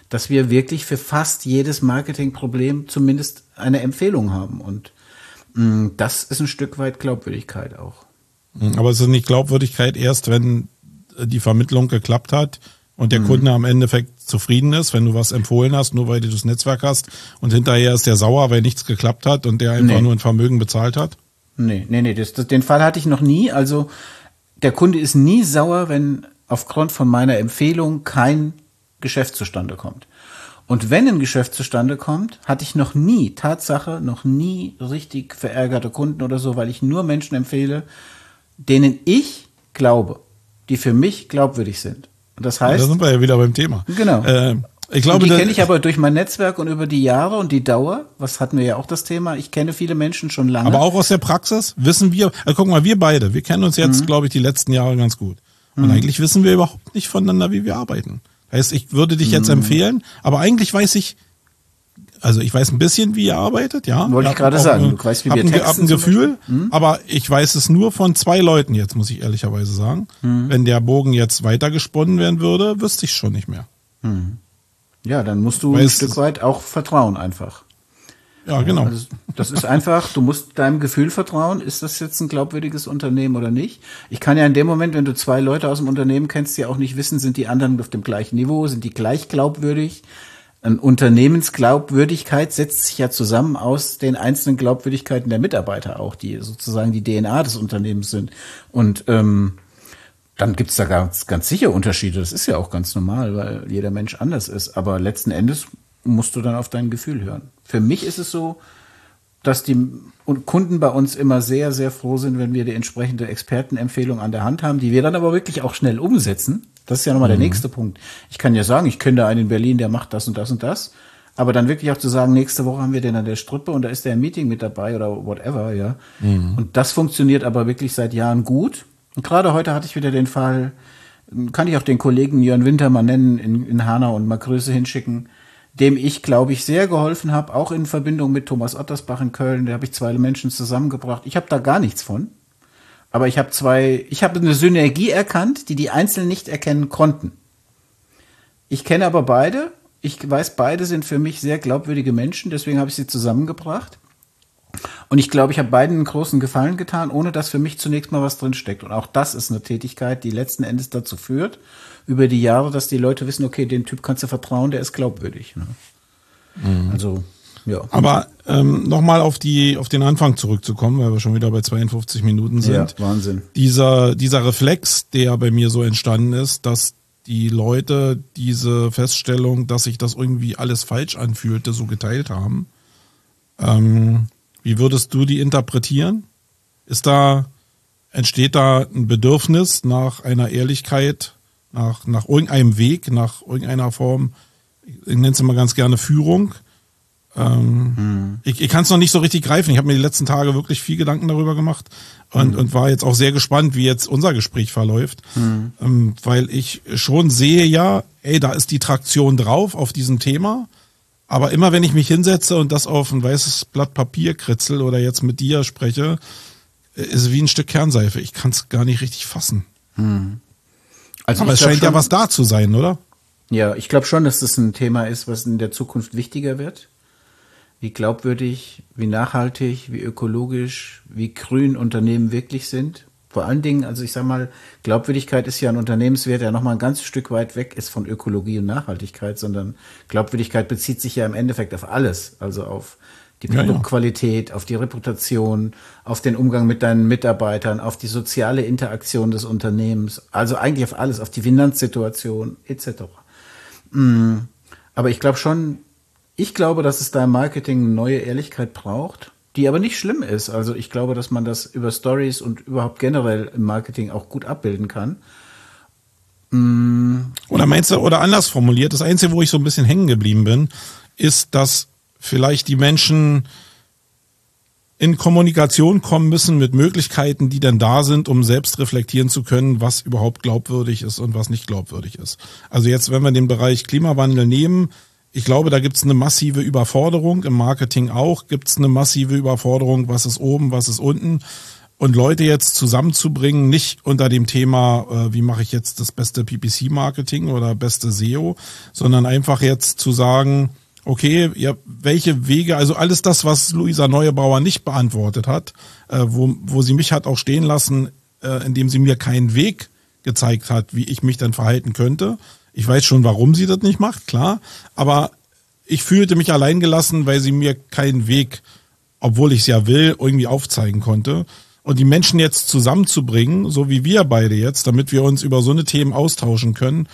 dass wir wirklich für fast jedes Marketingproblem zumindest eine Empfehlung haben. Und mh, das ist ein Stück weit Glaubwürdigkeit auch. Aber es ist nicht Glaubwürdigkeit erst, wenn die Vermittlung geklappt hat und der mhm. Kunde am Endeffekt zufrieden ist, wenn du was empfohlen hast, nur weil du das Netzwerk hast und hinterher ist der sauer, weil nichts geklappt hat und der einfach nee. nur ein Vermögen bezahlt hat? Nee, nee, nee, das, das, den Fall hatte ich noch nie. Also der Kunde ist nie sauer, wenn aufgrund von meiner Empfehlung kein Geschäft zustande kommt. Und wenn ein Geschäft zustande kommt, hatte ich noch nie, Tatsache, noch nie richtig verärgerte Kunden oder so, weil ich nur Menschen empfehle, denen ich glaube, die für mich glaubwürdig sind. Und das heißt, ja, da sind wir ja wieder beim Thema. Genau. Äh, ich glaube, und die kenne ich aber durch mein Netzwerk und über die Jahre und die Dauer. Was hatten wir ja auch das Thema? Ich kenne viele Menschen schon lange. Aber auch aus der Praxis wissen wir, also guck mal, wir beide, wir kennen uns jetzt, mhm. glaube ich, die letzten Jahre ganz gut. Und mhm. eigentlich wissen wir überhaupt nicht voneinander, wie wir arbeiten. Heißt, ich würde dich jetzt mhm. empfehlen, aber eigentlich weiß ich, also ich weiß ein bisschen, wie ihr arbeitet, ja. Wollte ich gerade sagen, du weißt, wie wir texten. Ich habe ein Gefühl, mhm. aber ich weiß es nur von zwei Leuten jetzt, muss ich ehrlicherweise sagen. Mhm. Wenn der Bogen jetzt weiter gesponnen werden würde, wüsste ich es schon nicht mehr. Mhm. Ja, dann musst du Weil ein Stück weit auch vertrauen einfach. Ja, genau. Also das ist einfach, du musst deinem Gefühl vertrauen, ist das jetzt ein glaubwürdiges Unternehmen oder nicht? Ich kann ja in dem Moment, wenn du zwei Leute aus dem Unternehmen kennst, ja auch nicht wissen, sind die anderen auf dem gleichen Niveau, sind die gleich glaubwürdig? Eine Unternehmensglaubwürdigkeit setzt sich ja zusammen aus den einzelnen Glaubwürdigkeiten der Mitarbeiter auch, die sozusagen die D N A des Unternehmens sind. Und ähm, dann gibt's da ganz, ganz sicher Unterschiede. Das ist ja auch ganz normal, weil jeder Mensch anders ist. Aber letzten Endes musst du dann auf dein Gefühl hören. Für mich ist es so, dass die Kunden bei uns immer sehr, sehr froh sind, wenn wir die entsprechende Expertenempfehlung an der Hand haben, die wir dann aber wirklich auch schnell umsetzen. Das ist ja nochmal mhm. der nächste Punkt. Ich kann ja sagen, ich kenne da einen in Berlin, der macht das und das und das. Aber dann wirklich auch zu sagen, nächste Woche haben wir den an der Strippe und da ist der im Meeting mit dabei oder whatever, ja. Mhm. Und das funktioniert aber wirklich seit Jahren gut. Und gerade heute hatte ich wieder den Fall, kann ich auch den Kollegen Jörn Winter mal nennen, in, in Hanau und mal Grüße hinschicken, dem ich, glaube ich, sehr geholfen habe, auch in Verbindung mit Thomas Ottersbach in Köln. Da habe ich zwei Menschen zusammengebracht. Ich habe da gar nichts von. Aber ich habe zwei, ich habe eine Synergie erkannt, die die Einzelnen nicht erkennen konnten. Ich kenne aber beide. Ich weiß, beide sind für mich sehr glaubwürdige Menschen. Deswegen habe ich sie zusammengebracht. Und ich glaube, ich habe beiden einen großen Gefallen getan, ohne dass für mich zunächst mal was drinsteckt. Und auch das ist eine Tätigkeit, die letzten Endes dazu führt, über die Jahre, dass die Leute wissen, okay, dem Typ kannst du vertrauen, der ist glaubwürdig. Ne? Mhm. Also, ja. Aber ähm, nochmal auf die auf den Anfang zurückzukommen, weil wir schon wieder bei zweiundfünfzig Minuten sind. Ja, Wahnsinn. Dieser, dieser Reflex, der bei mir so entstanden ist, dass die Leute diese Feststellung, dass sich das irgendwie alles falsch anfühlte, so geteilt haben. Ähm, wie würdest du die interpretieren? Ist da, entsteht da ein Bedürfnis nach einer Ehrlichkeit, nach, nach irgendeinem Weg, nach irgendeiner Form, ich nenne es immer ganz gerne Führung? Ähm, hm. Ich, ich kann es noch nicht so richtig greifen. Ich habe mir die letzten Tage wirklich viel Gedanken darüber gemacht und, hm. und war jetzt auch sehr gespannt, wie jetzt unser Gespräch verläuft, hm. ähm, weil ich schon sehe ja, ey, da ist die Traktion drauf auf diesem Thema. Aber immer wenn ich mich hinsetze und das auf ein weißes Blatt Papier kritzel oder jetzt mit dir spreche, ist es wie ein Stück Kernseife. Ich kann es gar nicht richtig fassen. Hm. Also aber es scheint schon, ja was da zu sein, oder? Ja, ich glaube schon, dass das ein Thema ist, was in der Zukunft wichtiger wird. Wie glaubwürdig, wie nachhaltig, wie ökologisch, wie grün Unternehmen wirklich sind. Vor allen Dingen, also ich sag mal, Glaubwürdigkeit ist ja ein Unternehmenswert, der nochmal ein ganzes Stück weit weg ist von Ökologie und Nachhaltigkeit, sondern Glaubwürdigkeit bezieht sich ja im Endeffekt auf alles, also auf die Produktqualität, ja, ja. auf die Reputation, auf den Umgang mit deinen Mitarbeitern, auf die soziale Interaktion des Unternehmens, also eigentlich auf alles, auf die Finanzsituation et cetera. Aber ich glaube schon, ich glaube, dass es da im Marketing eine neue Ehrlichkeit braucht, die aber nicht schlimm ist. Also ich glaube, dass man das über Stories und überhaupt generell im Marketing auch gut abbilden kann. Oder meinst du, oder anders formuliert, das Einzige, wo ich so ein bisschen hängen geblieben bin, ist, dass vielleicht die Menschen in Kommunikation kommen müssen mit Möglichkeiten, die dann da sind, um selbst reflektieren zu können, was überhaupt glaubwürdig ist und was nicht glaubwürdig ist. Also jetzt, wenn wir den Bereich Klimawandel nehmen, ich glaube, da gibt es eine massive Überforderung, im Marketing auch gibt es eine massive Überforderung, was ist oben, was ist unten. Und Leute jetzt zusammenzubringen, nicht unter dem Thema, äh, wie mache ich jetzt das beste P P C-Marketing oder beste S E O, sondern einfach jetzt zu sagen, okay, ja, welche Wege, also alles das, was Luisa Neubauer nicht beantwortet hat, äh, wo, wo sie mich hat auch stehen lassen, äh, indem sie mir keinen Weg gezeigt hat, wie ich mich dann verhalten könnte. Ich weiß schon, warum sie das nicht macht, klar, aber ich fühlte mich alleingelassen, weil sie mir keinen Weg, obwohl ich es ja will, irgendwie aufzeigen konnte. Und die Menschen jetzt zusammenzubringen, so wie wir beide jetzt, damit wir uns über so eine Themen austauschen können,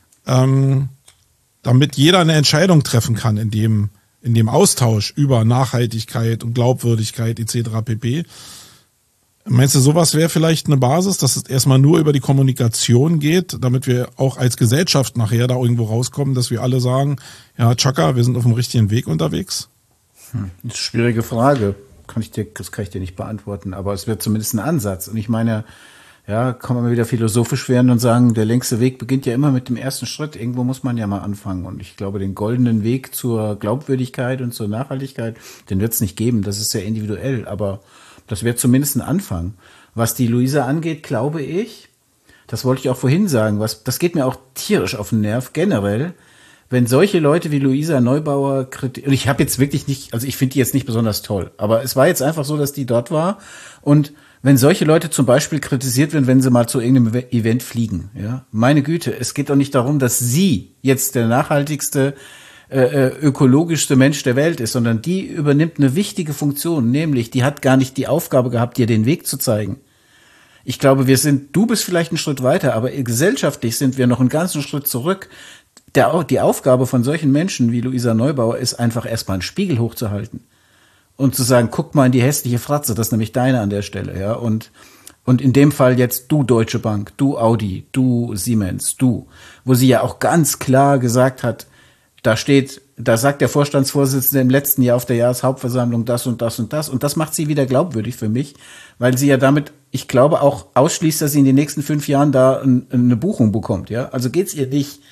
ähm, damit jeder eine Entscheidung treffen kann in dem, in dem Austausch über Nachhaltigkeit und Glaubwürdigkeit et cetera pp. Meinst du, sowas wäre vielleicht eine Basis, dass es erstmal nur über die Kommunikation geht, damit wir auch als Gesellschaft nachher da irgendwo rauskommen, dass wir alle sagen, ja, Chaka, wir sind auf dem richtigen Weg unterwegs? Hm, das ist eine schwierige Frage. Kann ich dir, das kann ich dir nicht beantworten, aber es wird zumindest ein Ansatz. Und ich meine, ja, kann man mal wieder philosophisch werden und sagen, der längste Weg beginnt ja immer mit dem ersten Schritt. Irgendwo muss man ja mal anfangen. Und ich glaube, den goldenen Weg zur Glaubwürdigkeit und zur Nachhaltigkeit, den wird es nicht geben. Das ist sehr individuell, aber das wäre zumindest ein Anfang. Was die Luisa angeht, glaube ich, das wollte ich auch vorhin sagen, was, das geht mir auch tierisch auf den Nerv, generell, wenn solche Leute wie Luisa Neubauer kritisieren, ich habe jetzt wirklich nicht, also ich finde die jetzt nicht besonders toll, aber es war jetzt einfach so, dass die dort war und wenn solche Leute zum Beispiel kritisiert werden, wenn sie mal zu irgendeinem Event fliegen, ja, meine Güte, es geht doch nicht darum, dass sie jetzt der nachhaltigste, äh, ökologischste Mensch der Welt ist, sondern die übernimmt eine wichtige Funktion, nämlich die hat gar nicht die Aufgabe gehabt, dir den Weg zu zeigen. Ich glaube, wir sind, du bist vielleicht einen Schritt weiter, aber gesellschaftlich sind wir noch einen ganzen Schritt zurück. Der, die Aufgabe von solchen Menschen wie Luisa Neubauer ist einfach erstmal einen Spiegel hochzuhalten und zu sagen, guck mal in die hässliche Fratze, das ist nämlich deine an der Stelle, ja, und, und in dem Fall jetzt du Deutsche Bank, du Audi, du Siemens, du, wo sie ja auch ganz klar gesagt hat, da steht, da sagt der Vorstandsvorsitzende im letzten Jahr auf der Jahreshauptversammlung das und das und das und das macht sie wieder glaubwürdig für mich, weil sie ja damit, ich glaube, auch ausschließt, dass sie in den nächsten fünf Jahren da ein, eine Buchung bekommt, ja, also geht's ihr nicht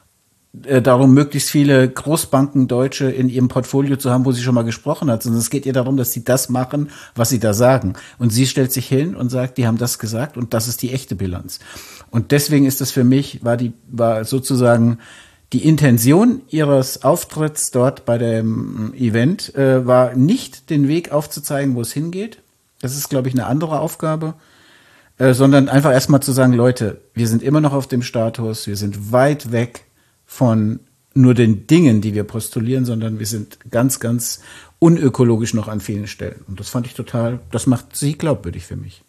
darum, möglichst viele Großbanken Deutsche in ihrem Portfolio zu haben, wo sie schon mal gesprochen hat, sondern es geht ihr darum, dass sie das machen, was sie da sagen. Und sie stellt sich hin und sagt, die haben das gesagt und das ist die echte Bilanz. Und deswegen ist das für mich, war die, war sozusagen die Intention ihres Auftritts dort bei dem Event, äh, war nicht den Weg aufzuzeigen, wo es hingeht. Das ist, glaube ich, eine andere Aufgabe. Äh, sondern einfach erstmal zu sagen, Leute, wir sind immer noch auf dem Status, wir sind weit weg von nur den Dingen, die wir postulieren, sondern wir sind ganz, ganz unökologisch noch an vielen Stellen. Und das fand ich total, das macht sie glaubwürdig für mich.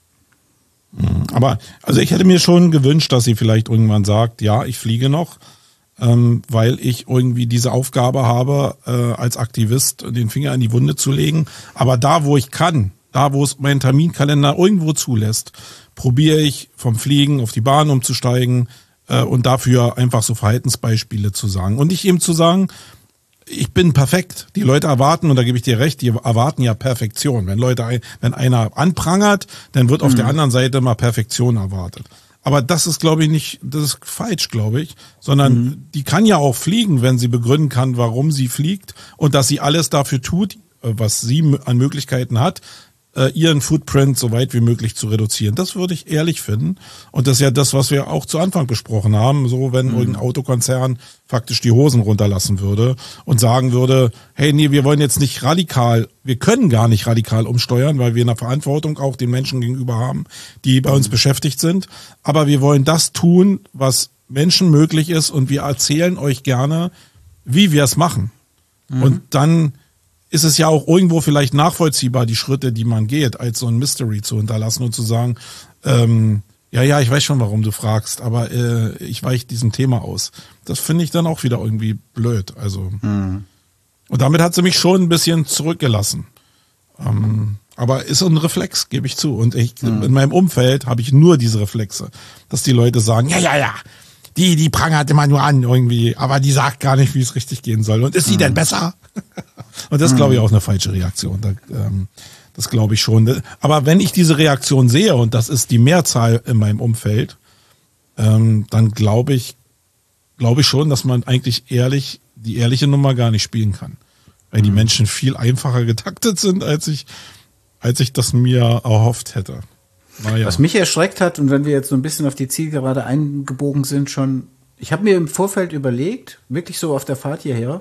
Aber, also ich hätte mir schon gewünscht, dass sie vielleicht irgendwann sagt, ja, ich fliege noch, ähm, weil ich irgendwie diese Aufgabe habe, äh, als Aktivist den Finger in die Wunde zu legen. Aber da, wo ich kann, da, wo es mein Terminkalender irgendwo zulässt, probiere ich vom Fliegen auf die Bahn umzusteigen, und dafür einfach so Verhaltensbeispiele zu sagen. Und nicht eben zu sagen, ich bin perfekt. Die Leute erwarten, und da gebe ich dir recht, die erwarten ja Perfektion. Wenn Leute, wenn einer anprangert, dann wird auf mhm. der anderen Seite mal Perfektion erwartet. Aber das ist, glaube ich, nicht, das ist falsch, glaube ich, sondern mhm. die kann ja auch fliegen, wenn sie begründen kann, warum sie fliegt und dass sie alles dafür tut, was sie an Möglichkeiten hat, ihren Footprint so weit wie möglich zu reduzieren. Das würde ich ehrlich finden. Und das ist ja das, was wir auch zu Anfang besprochen haben. So, wenn mhm. irgendein Autokonzern faktisch die Hosen runterlassen würde und sagen würde, hey, nee, wir wollen jetzt nicht radikal, wir können gar nicht radikal umsteuern, weil wir eine Verantwortung auch den Menschen gegenüber haben, die bei uns mhm. beschäftigt sind. Aber wir wollen das tun, was Menschen möglich ist und wir erzählen euch gerne, wie wir es machen. Mhm. Und dann ist es ja auch irgendwo vielleicht nachvollziehbar, die Schritte, die man geht, als so ein Mystery zu hinterlassen und zu sagen, ähm, ja, ja, ich weiß schon, warum du fragst, aber äh, ich weiche diesem Thema aus. Das finde ich dann auch wieder irgendwie blöd. Also mhm. Und damit hat sie mich schon ein bisschen zurückgelassen. Ähm, aber ist so ein Reflex, gebe ich zu. Und ich, mhm. in meinem Umfeld habe ich nur diese Reflexe, dass die Leute sagen, ja, ja, ja, die, die prangert immer nur an irgendwie, aber die sagt gar nicht, wie es richtig gehen soll. Und ist sie mhm. denn besser? Und das ist, glaube ich, auch eine falsche Reaktion. Da, ähm, das glaube ich schon. Aber wenn ich diese Reaktion sehe, und das ist die Mehrzahl in meinem Umfeld, ähm, dann glaube ich, glaube ich schon, dass man eigentlich ehrlich, die ehrliche Nummer gar nicht spielen kann. Weil mhm. die Menschen viel einfacher getaktet sind, als ich, als ich das mir erhofft hätte. Ja. Was mich erschreckt hat, und wenn wir jetzt so ein bisschen auf die Zielgerade eingebogen sind, schon, ich habe mir im Vorfeld überlegt, wirklich so auf der Fahrt hierher,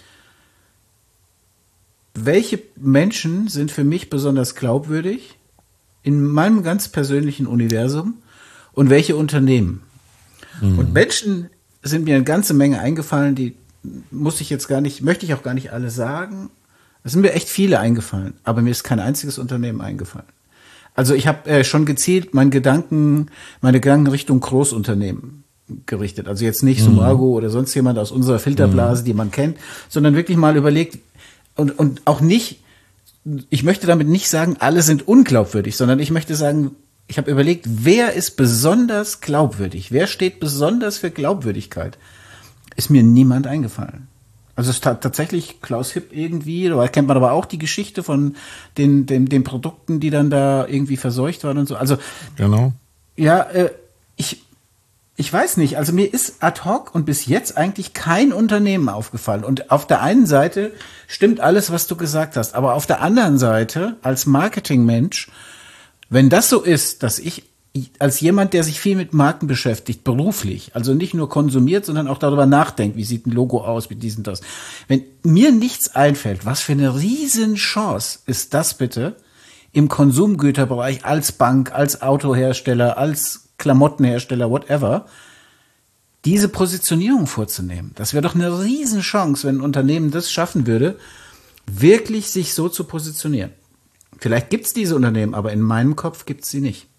welche Menschen sind für mich besonders glaubwürdig in meinem ganz persönlichen Universum und welche Unternehmen. Mhm. Und Menschen sind mir eine ganze Menge eingefallen, die muss ich jetzt gar nicht, möchte ich auch gar nicht alle sagen. Es sind mir echt viele eingefallen, aber mir ist kein einziges Unternehmen eingefallen. Also ich habe äh, schon gezielt meine Gedanken, meine Gedanken Richtung Großunternehmen gerichtet. Also jetzt nicht Sumago mhm. oder sonst jemand aus unserer Filterblase, mhm. die man kennt, sondern wirklich mal überlegt und, und auch nicht, ich möchte damit nicht sagen, alle sind unglaubwürdig, sondern ich möchte sagen, ich habe überlegt, wer ist besonders glaubwürdig? Wer steht besonders für Glaubwürdigkeit? Ist mir niemand eingefallen. Also es ist tatsächlich Klaus Hipp irgendwie, da kennt man aber auch die Geschichte von den, den, den Produkten, die dann da irgendwie verseucht waren und so. Also genau. Ja, äh, ich, ich weiß nicht, also mir ist ad hoc und bis jetzt eigentlich kein Unternehmen aufgefallen. Und auf der einen Seite stimmt alles, was du gesagt hast, aber auf der anderen Seite als Marketingmensch, wenn das so ist, dass ich als jemand, der sich viel mit Marken beschäftigt, beruflich, also nicht nur konsumiert, sondern auch darüber nachdenkt, wie sieht ein Logo aus, wie dies und das. Wenn mir nichts einfällt, was für eine Riesenchance ist das bitte, im Konsumgüterbereich als Bank, als Autohersteller, als Klamottenhersteller, whatever, diese Positionierung vorzunehmen. Das wäre doch eine Riesenchance, wenn ein Unternehmen das schaffen würde, wirklich sich so zu positionieren. Vielleicht gibt's diese Unternehmen, aber in meinem Kopf gibt's sie nicht.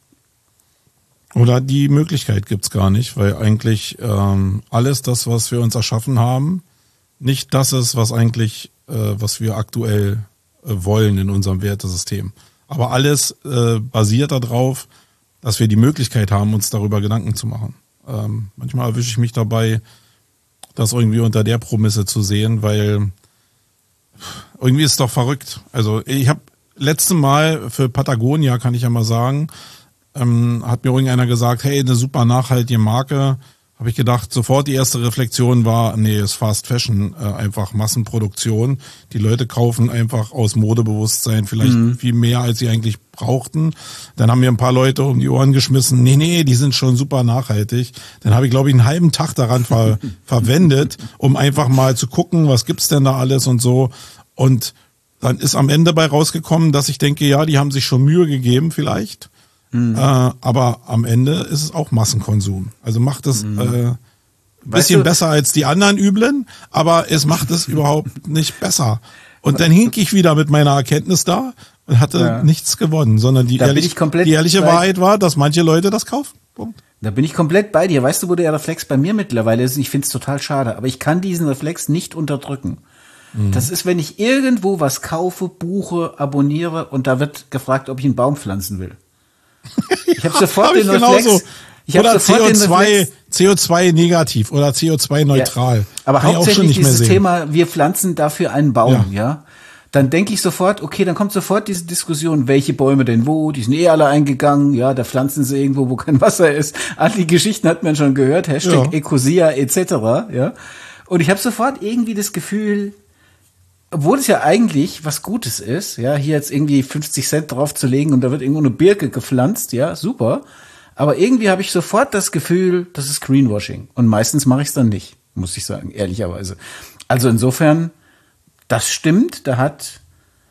Oder die Möglichkeit gibt's gar nicht, weil eigentlich ähm, alles das, was wir uns erschaffen haben, nicht das ist, was eigentlich, äh, was wir aktuell äh, wollen in unserem Wertesystem. Aber alles äh, basiert darauf, dass wir die Möglichkeit haben, uns darüber Gedanken zu machen. Ähm, manchmal erwische ich mich dabei, das irgendwie unter der Prämisse zu sehen, weil irgendwie ist es doch verrückt. Also ich habe letztes Mal für Patagonia, kann ich ja mal sagen, Ähm, hat mir irgendeiner gesagt, hey, eine super nachhaltige Marke. Habe ich gedacht, sofort die erste Reflexion war, nee, ist Fast Fashion, äh, einfach Massenproduktion. Die Leute kaufen einfach aus Modebewusstsein vielleicht mhm. viel mehr, als sie eigentlich brauchten. Dann haben mir ein paar Leute um die Ohren geschmissen, nee, nee, die sind schon super nachhaltig. Dann habe ich, glaube ich, einen halben Tag daran ver- verwendet, um einfach mal zu gucken, was gibt's denn da alles und so. Und dann ist am Ende bei rausgekommen, dass ich denke, ja, die haben sich schon Mühe gegeben vielleicht. Mhm. Äh, aber am Ende ist es auch Massenkonsum. Also macht es mhm. äh, ein bisschen weißt du, besser als die anderen Üblen, aber es macht es überhaupt nicht besser. Und dann hink ich wieder mit meiner Erkenntnis da und hatte ja. nichts gewonnen, sondern die, ehrlich, die ehrliche Wahrheit war, dass manche Leute das kaufen. Punkt. Da bin ich komplett bei dir. Weißt du, wo der Reflex bei mir mittlerweile ist? Ich finde es total schade, aber ich kann diesen Reflex nicht unterdrücken. Mhm. Das ist, wenn ich irgendwo was kaufe, buche, abonniere und da wird gefragt, ob ich einen Baum pflanzen will. Ich habe sofort hab den Reflex. Genauso. Ich oder C O zwei, C O zwei negativ oder C O zwei neutral. Ja, aber Kann hauptsächlich dieses Thema, wir pflanzen dafür einen Baum, ja. ja? Dann denke ich sofort, okay, dann kommt sofort diese Diskussion, welche Bäume denn wo, die sind eh alle eingegangen, ja, da pflanzen sie irgendwo, wo kein Wasser ist. All die Geschichten hat man schon gehört, Hashtag ja. Ecosia et cetera, ja. Und ich habe sofort irgendwie das Gefühl, obwohl es ja eigentlich was Gutes ist, ja, hier jetzt irgendwie fünfzig Cent draufzulegen und da wird irgendwo eine Birke gepflanzt, ja, super. Aber irgendwie habe ich sofort das Gefühl, das ist Greenwashing. Und meistens mache ich es dann nicht, muss ich sagen, ehrlicherweise. Also insofern, das stimmt, da hat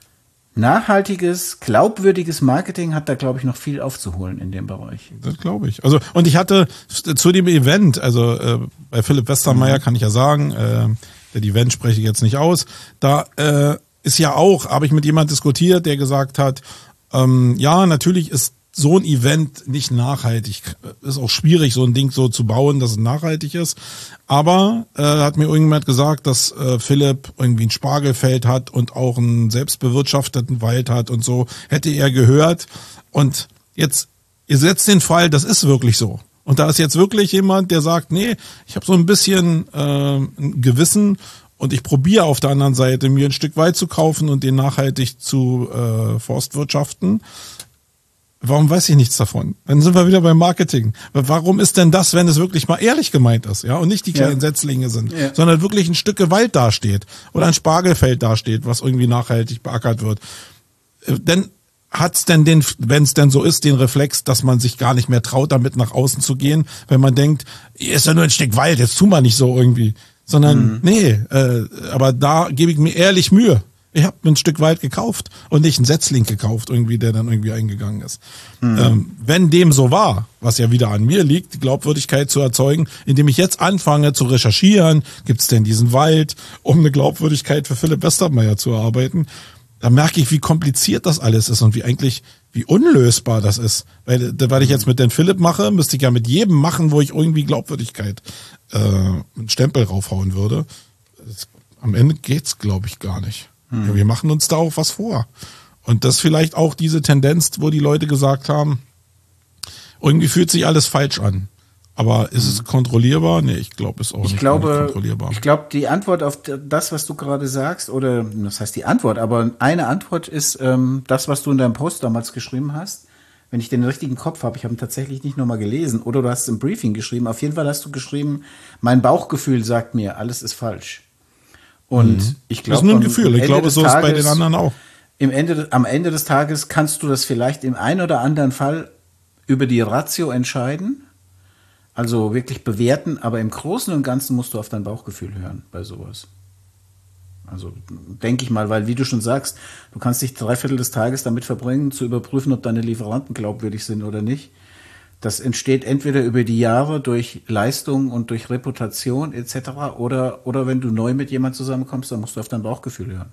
nachhaltiges, glaubwürdiges Marketing hat da, glaube ich, noch viel aufzuholen in dem Bereich. Das glaube ich. Also, und ich hatte zu dem Event, also äh, bei Philipp Westermeier mhm. kann ich ja sagen, äh, der Event spreche ich jetzt nicht aus, da äh, ist ja auch, habe ich mit jemand diskutiert, der gesagt hat, ähm, ja, natürlich ist so ein Event nicht nachhaltig. Ist auch schwierig, so ein Ding so zu bauen, dass es nachhaltig ist. Aber äh, hat mir irgendjemand gesagt, dass äh, Philipp irgendwie ein Spargelfeld hat und auch einen selbstbewirtschafteten Wald hat und so. Hätte er gehört. Und jetzt, ihr setzt den Fall, das ist wirklich so. Und da ist jetzt wirklich jemand, der sagt, nee, ich habe so ein bisschen äh, ein Gewissen und ich probiere auf der anderen Seite, mir ein Stück Wald zu kaufen und den nachhaltig zu äh, forstwirtschaften. Warum weiß ich nichts davon? Dann sind wir wieder beim Marketing. Warum ist denn das, wenn es wirklich mal ehrlich gemeint ist, ja, und nicht die kleinen ja. Setzlinge sind, ja. sondern wirklich ein Stück Wald dasteht oder ein Spargelfeld dasteht, was irgendwie nachhaltig beackert wird? Denn hat's denn den, wenn es denn so ist, den Reflex, dass man sich gar nicht mehr traut, damit nach außen zu gehen, wenn man denkt, ist ja nur ein Stück Wald, jetzt tu mal nicht so irgendwie. Sondern, mhm. nee, äh, aber da gebe ich mir ehrlich Mühe. Ich habe mir ein Stück Wald gekauft und nicht einen Setzling gekauft, irgendwie, der dann irgendwie eingegangen ist. Mhm. Ähm, wenn dem so war, was ja wieder an mir liegt, die Glaubwürdigkeit zu erzeugen, indem ich jetzt anfange zu recherchieren, gibt es denn diesen Wald, um eine Glaubwürdigkeit für Philipp Westermeier zu erarbeiten, da merke ich, wie kompliziert das alles ist und wie eigentlich, wie unlösbar das ist. Weil, weil ich jetzt mit den Philipp mache, müsste ich ja mit jedem machen, wo ich irgendwie Glaubwürdigkeit äh, einen Stempel raufhauen würde. Das, am Ende geht's, glaube ich, gar nicht. Hm. Ja, wir machen uns da auch was vor. Und das vielleicht auch diese Tendenz, wo die Leute gesagt haben, irgendwie fühlt sich alles falsch an. Aber ist es kontrollierbar? Nee, ich glaube, es ist auch ich nicht glaube, kontrollierbar. Ich glaube, die Antwort auf das, was du gerade sagst, oder das heißt die Antwort, aber eine Antwort ist ähm, das, was du in deinem Post damals geschrieben hast. Wenn ich den richtigen Kopf habe, ich habe ihn tatsächlich nicht nochmal gelesen, oder du hast es im Briefing geschrieben. Auf jeden Fall hast du geschrieben, mein Bauchgefühl sagt mir, alles ist falsch. Und mhm. ich glaube, das ist nur ein Gefühl. Ich glaube, so ist es bei den anderen auch. Im Ende, am Ende des Tages kannst du das vielleicht im einen oder anderen Fall über die Ratio entscheiden. Also wirklich bewerten, aber im Großen und Ganzen musst du auf dein Bauchgefühl hören bei sowas. Also denke ich mal, weil wie du schon sagst, du kannst dich drei Viertel des Tages damit verbringen, zu überprüfen, ob deine Lieferanten glaubwürdig sind oder nicht. Das entsteht entweder über die Jahre durch Leistung und durch Reputation et cetera oder oder wenn du neu mit jemand zusammenkommst, dann musst du auf dein Bauchgefühl hören.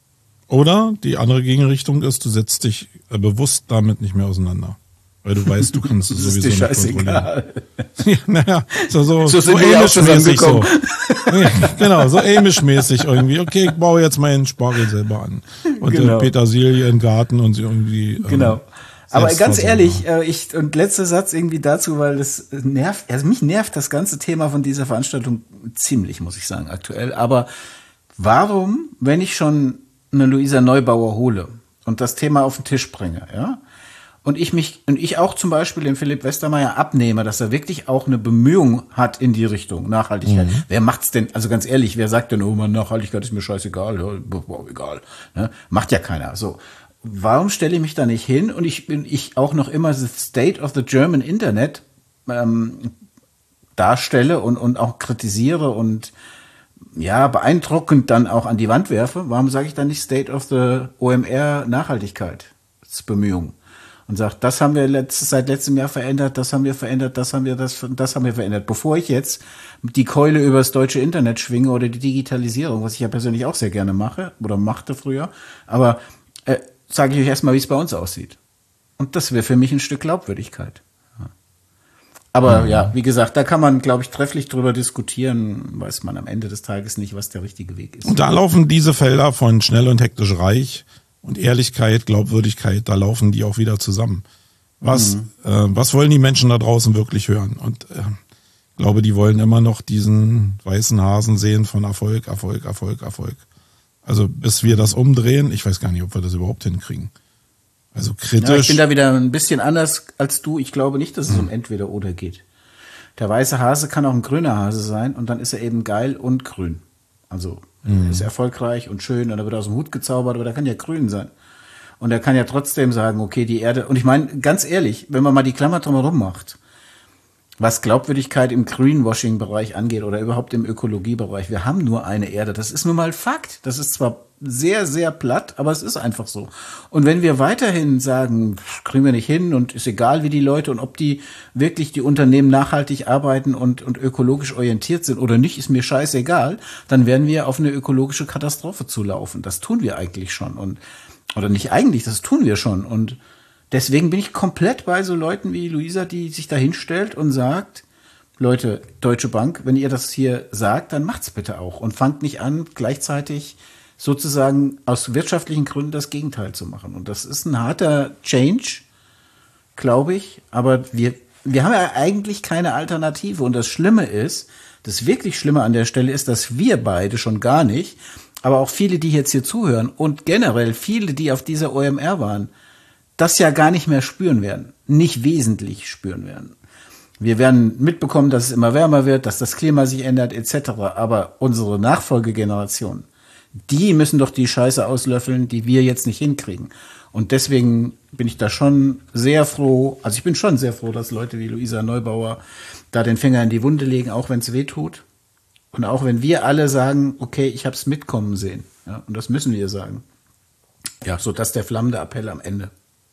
Oder die andere Gegenrichtung ist, du setzt dich bewusst damit nicht mehr auseinander. Weil du weißt, du kannst es sowieso nicht kontrollieren. Ja, naja, so, so, so, so Amish-mäßig so. Ja, genau, so Amish-mäßig irgendwie. Okay, ich baue jetzt meinen Spargel selber an. Und genau. Petersilie im Garten und sie irgendwie. Genau. Ähm, aber ganz ehrlich, äh, ich, und letzter Satz irgendwie dazu, weil das nervt, also mich nervt das ganze Thema von dieser Veranstaltung ziemlich, muss ich sagen, aktuell. Aber warum, wenn ich schon eine Luisa Neubauer hole und das Thema auf den Tisch bringe, ja? Und ich mich, und ich auch zum Beispiel dem Philipp Westermeier abnehme, dass er wirklich auch eine Bemühung hat in die Richtung Nachhaltigkeit. Mhm. Wer macht's denn, also ganz ehrlich, wer sagt denn, oh man, Nachhaltigkeit ist mir scheißegal, ja, boah, egal, ne? Macht ja keiner, so. Warum stelle ich mich da nicht hin und ich bin, ich auch noch immer the State of the German Internet, ähm, darstelle und, und auch kritisiere und, ja, beeindruckend dann auch an die Wand werfe? Warum sage ich dann nicht State of the O M R Nachhaltigkeitsbemühungen? Und sagt, das haben wir letztes, seit letztem Jahr verändert, das haben wir verändert, das haben wir das, das haben wir verändert. Bevor ich jetzt die Keule übers deutsche Internet schwinge oder die Digitalisierung, was ich ja persönlich auch sehr gerne mache oder machte früher, aber äh, sage ich euch erstmal, wie es bei uns aussieht. Und das wäre für mich ein Stück Glaubwürdigkeit. Ja. Aber mhm. ja, wie gesagt, da kann man, glaube ich, trefflich drüber diskutieren, weiß man am Ende des Tages nicht, was der richtige Weg ist. Und da laufen diese Felder von schnell und hektisch reich und Ehrlichkeit, Glaubwürdigkeit, da laufen die auch wieder zusammen. Was, mhm. äh, was wollen die Menschen da draußen wirklich hören? Und äh, ich glaube, die wollen immer noch diesen weißen Hasen sehen von Erfolg, Erfolg, Erfolg, Erfolg. Also bis wir das umdrehen, ich weiß gar nicht, ob wir das überhaupt hinkriegen. Also kritisch. Ja, ich bin da wieder ein bisschen anders als du. Ich glaube nicht, dass es mhm. um entweder oder geht. Der weiße Hase kann auch ein grüner Hase sein und dann ist er eben geil und grün. Also mhm. ist erfolgreich und schön und er wird aus dem Hut gezaubert, aber der kann ja grün sein. Und er kann ja trotzdem sagen, okay, die Erde, und ich meine, ganz ehrlich, wenn man mal die Klammer drumherum macht, was Glaubwürdigkeit im Greenwashing-Bereich angeht oder überhaupt im Ökologiebereich, wir haben nur eine Erde. Das ist nun mal Fakt. Das ist zwar sehr, sehr platt, aber es ist einfach so. Und wenn wir weiterhin sagen, kriegen wir nicht hin und ist egal, wie die Leute und ob die wirklich die Unternehmen nachhaltig arbeiten und, und ökologisch orientiert sind oder nicht, ist mir scheißegal, dann werden wir auf eine ökologische Katastrophe zulaufen. Das tun wir eigentlich schon. Und, oder nicht eigentlich, das tun wir schon. Und deswegen bin ich komplett bei so Leuten wie Luisa, die sich da hinstellt und sagt, Leute, Deutsche Bank, wenn ihr das hier sagt, dann macht's bitte auch und fangt nicht an, gleichzeitig sozusagen aus wirtschaftlichen Gründen das Gegenteil zu machen. Und das ist ein harter Change, glaube ich, aber wir, wir haben ja eigentlich keine Alternative. Und das Schlimme ist, das wirklich Schlimme an der Stelle ist, dass wir beide schon gar nicht, aber auch viele, die jetzt hier zuhören und generell viele, die auf dieser O M R waren, das ja gar nicht mehr spüren werden, nicht wesentlich spüren werden. Wir werden mitbekommen, dass es immer wärmer wird, dass das Klima sich ändert et cetera. Aber unsere Nachfolgegeneration, die müssen doch die Scheiße auslöffeln, die wir jetzt nicht hinkriegen. Und deswegen bin ich da schon sehr froh, also ich bin schon sehr froh, dass Leute wie Luisa Neubauer da den Finger in die Wunde legen, auch wenn es weh tut. Und auch wenn wir alle sagen, okay, ich habe es mitkommen sehen. Ja, und das müssen wir sagen. Ja, so das der flammende Appell am Ende.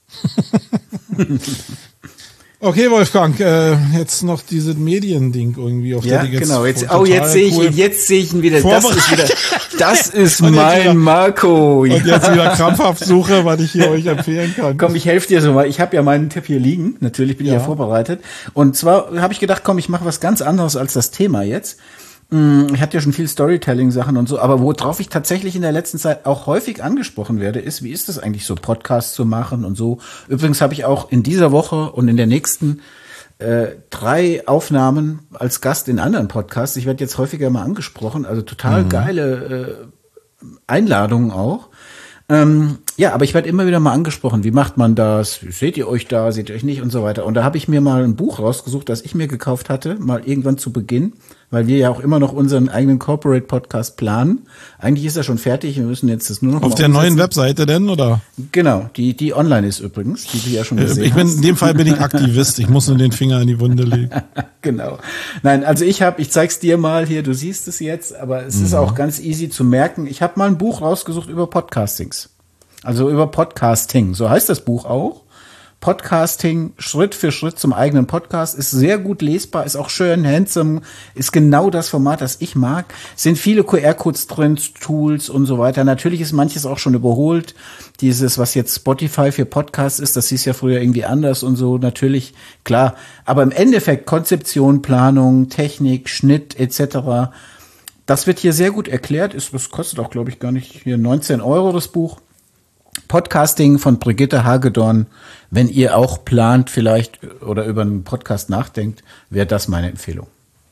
Okay, Wolfgang, äh, jetzt noch dieses Mediending irgendwie auf ja, der jetzt genau. Jetzt, oh, jetzt sehe ich ihn, jetzt sehe ich ihn wieder. Das ist wieder, das ist mein wieder, Marco. Ja. Und jetzt wieder krampfhaft suche, was ich hier euch empfehlen kann. Komm, ich helfe dir so mal. Ich habe ja meinen Tipp hier liegen. Natürlich bin ich ja, ja vorbereitet. Und zwar habe ich gedacht, komm, ich mache was ganz anderes als das Thema jetzt. Ich hatte ja schon viel Storytelling-Sachen und so, aber worauf ich tatsächlich in der letzten Zeit auch häufig angesprochen werde, ist, wie ist das eigentlich so, Podcasts zu machen und so. Übrigens habe ich auch in dieser Woche und in der nächsten äh, drei Aufnahmen als Gast in anderen Podcasts. Ich werde jetzt häufiger mal angesprochen, also total mhm. geile äh, Einladungen auch. Ähm, ja, aber ich werde immer wieder mal angesprochen, wie macht man das, seht ihr euch da, seht ihr euch nicht und so weiter. Und da habe ich mir mal ein Buch rausgesucht, das ich mir gekauft hatte, mal irgendwann zu Beginn, weil wir ja auch immer noch unseren eigenen Corporate-Podcast planen. Eigentlich ist er schon fertig, wir müssen jetzt das nur noch auf der umsetzen. Neuen Webseite denn, oder? Genau, die die online ist übrigens, die du ja schon gesehen ich bin, hast. In dem Fall bin ich Aktivist, ich muss nur den Finger in die Wunde legen. Genau. Nein, also ich habe, ich zeig's dir mal hier, du siehst es jetzt, aber es mhm. ist auch ganz easy zu merken. Ich habe mal ein Buch rausgesucht über Podcastings. Also über Podcasting, so heißt das Buch auch. Podcasting, Schritt für Schritt zum eigenen Podcast, ist sehr gut lesbar, ist auch schön handsome, ist genau das Format, das ich mag. Es sind viele Q R-Codes drin, Tools und so weiter. Natürlich ist manches auch schon überholt. Dieses, was jetzt Spotify für Podcasts ist, das hieß ja früher irgendwie anders und so, natürlich, klar. Aber im Endeffekt Konzeption, Planung, Technik, Schnitt et cetera, das wird hier sehr gut erklärt. Ist, das kostet auch, glaube ich, gar nicht hier neunzehn Euro, das Buch. Podcasting von Brigitte Hagedorn. Wenn ihr auch plant vielleicht oder über einen Podcast nachdenkt, wäre das meine Empfehlung.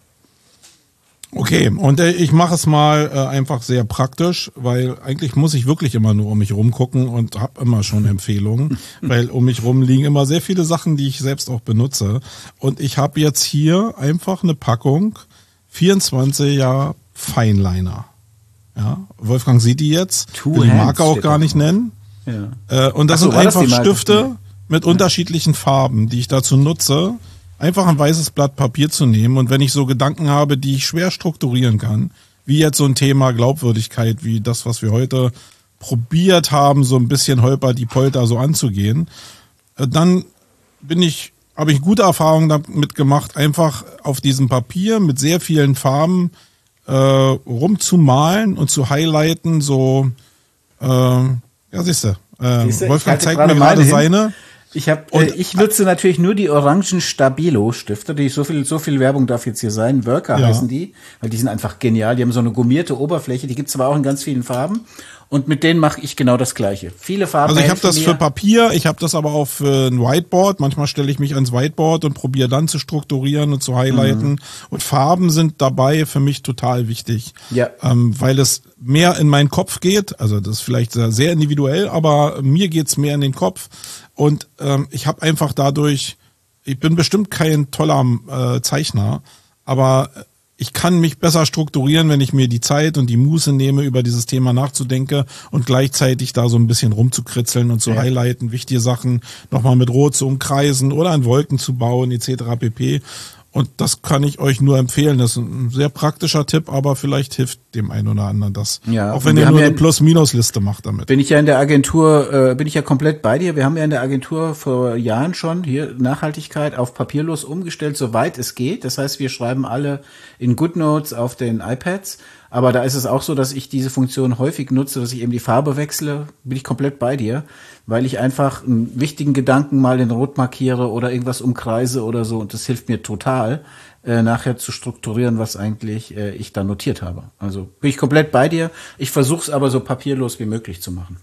Okay, und äh, ich mache es mal äh, einfach sehr praktisch, weil eigentlich muss ich wirklich immer nur um mich rumgucken und habe immer schon Empfehlungen, weil um mich rum liegen immer sehr viele Sachen, die ich selbst auch benutze. Und ich habe jetzt hier einfach eine Packung vierundzwanziger Fineliner. Ja, Wolfgang sieht die jetzt, Two will die Marke auch gar nicht nennen. Ja. Äh, und das so, sind einfach das Stifte mit ja. unterschiedlichen Farben, die ich dazu nutze, einfach ein weißes Blatt Papier zu nehmen. Und wenn ich so Gedanken habe, die ich schwer strukturieren kann, wie jetzt so ein Thema Glaubwürdigkeit, wie das, was wir heute probiert haben, so ein bisschen holper die Polter so anzugehen, äh, dann bin ich, habe ich gute Erfahrungen damit gemacht, einfach auf diesem Papier mit sehr vielen Farben äh, rumzumalen und zu highlighten, so äh, ja, siehst du. Äh, siehste, Wolfgang zeigt mir gerade seine. Ich habe, äh, ich nutze natürlich nur die orangen Stabilo-Stifte, die so viel, so viel Werbung darf jetzt hier sein. Worker ja. heißen die, weil die sind einfach genial. Die haben so eine gummierte Oberfläche, die gibt's aber auch in ganz vielen Farben. Und mit denen mache ich genau das Gleiche. Viele Farben. Also ich habe das mir. für Papier, ich habe das aber auch für ein Whiteboard. Manchmal stelle ich mich ans Whiteboard und probiere dann zu strukturieren und zu highlighten. Mhm. Und Farben sind dabei für mich total wichtig, ja. ähm, weil es mehr in meinen Kopf geht. Also das ist vielleicht sehr, sehr individuell, aber mir geht's mehr in den Kopf. Und ähm, ich habe einfach dadurch, ich bin bestimmt kein toller äh, Zeichner, aber ich kann mich besser strukturieren, wenn ich mir die Zeit und die Muße nehme, über dieses Thema nachzudenken und gleichzeitig da so ein bisschen rumzukritzeln und zu ja. highlighten, wichtige Sachen nochmal mit Rot zu umkreisen oder in Wolken zu bauen et cetera pp. Und das kann ich euch nur empfehlen. Das ist ein sehr praktischer Tipp, aber vielleicht hilft dem einen oder anderen das. Ja, auch wenn ihr nur ja eine Plus-Minus-Liste macht damit. Bin ich ja in der Agentur, äh, bin ich ja komplett bei dir. Wir haben ja in der Agentur vor Jahren schon hier Nachhaltigkeit auf papierlos umgestellt, soweit es geht. Das heißt, wir schreiben alle in GoodNotes auf den iPads. Aber da ist es auch so, dass ich diese Funktion häufig nutze, dass ich eben die Farbe wechsle. Bin ich komplett bei dir, weil ich einfach einen wichtigen Gedanken mal in Rot markiere oder irgendwas umkreise oder so. Und das hilft mir total, äh, nachher zu strukturieren, was eigentlich äh, ich da notiert habe. Also bin ich komplett bei dir. Ich versuche es aber so papierlos wie möglich zu machen.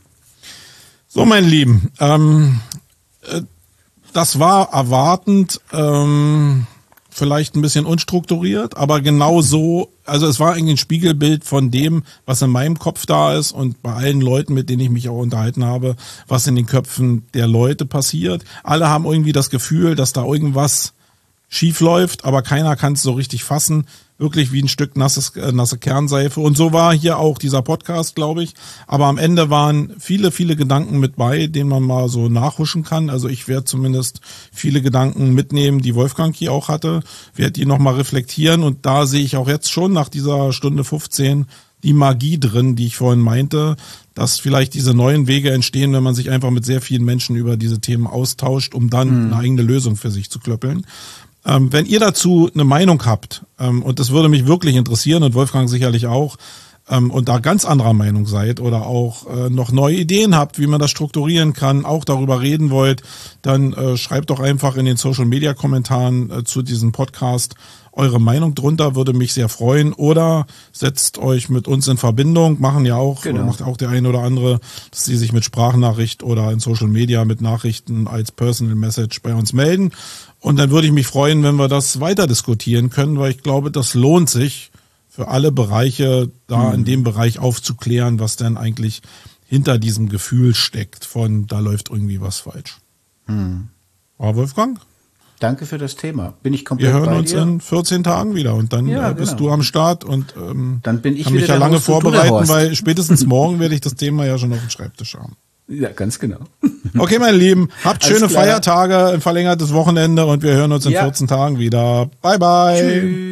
So, mein Lieben, ähm, äh, das war erwartend, ähm, vielleicht ein bisschen unstrukturiert, aber genau so, also es war eigentlich ein Spiegelbild von dem, was in meinem Kopf da ist und bei allen Leuten, mit denen ich mich auch unterhalten habe, was in den Köpfen der Leute passiert. Alle haben irgendwie das Gefühl, dass da irgendwas schief läuft, aber keiner kann es so richtig fassen, wirklich wie ein Stück nasses, äh, nasse Kernseife. Und so war hier auch dieser Podcast, glaube ich. Aber am Ende waren viele, viele Gedanken mit bei, denen man mal so nachhuschen kann. Also ich werde zumindest viele Gedanken mitnehmen, die Wolfgang hier auch hatte, werde die nochmal reflektieren. Und da sehe ich auch jetzt schon nach dieser Stunde fünfzehn die Magie drin, die ich vorhin meinte, dass vielleicht diese neuen Wege entstehen, wenn man sich einfach mit sehr vielen Menschen über diese Themen austauscht, um dann mhm. eine eigene Lösung für sich zu klöppeln. Ähm, wenn ihr dazu eine Meinung habt, ähm, und das würde mich wirklich interessieren und Wolfgang sicherlich auch, ähm, und da ganz anderer Meinung seid oder auch äh, noch neue Ideen habt, wie man das strukturieren kann, auch darüber reden wollt, dann äh, schreibt doch einfach in den Social-Media-Kommentaren äh, zu diesem Podcast eure Meinung drunter, würde mich sehr freuen. Oder setzt euch mit uns in Verbindung, machen ja auch, genau. macht auch der eine oder andere, dass sie sich mit Sprachnachricht oder in Social Media mit Nachrichten als Personal Message bei uns melden. Und dann würde ich mich freuen, wenn wir das weiter diskutieren können, weil ich glaube, das lohnt sich für alle Bereiche, da mhm. in dem Bereich aufzuklären, was denn eigentlich hinter diesem Gefühl steckt von, da läuft irgendwie was falsch. Mhm. Aber Wolfgang? Danke für das Thema. Bin ich komplett bei dir? Wir hören bei uns dir? in vierzehn Tagen wieder und dann ja, äh, bist genau. du am Start und ähm, dann bin ich kann wieder mich ja der lange Horst und vorbereiten, weil spätestens morgen werde ich das Thema ja schon auf dem Schreibtisch haben. Ja, ganz genau. Okay, meine Lieben, habt Alles schöne klar. Feiertage, ein verlängertes Wochenende und wir hören uns in ja. vierzehn Tagen wieder. Bye, bye. Tschüss.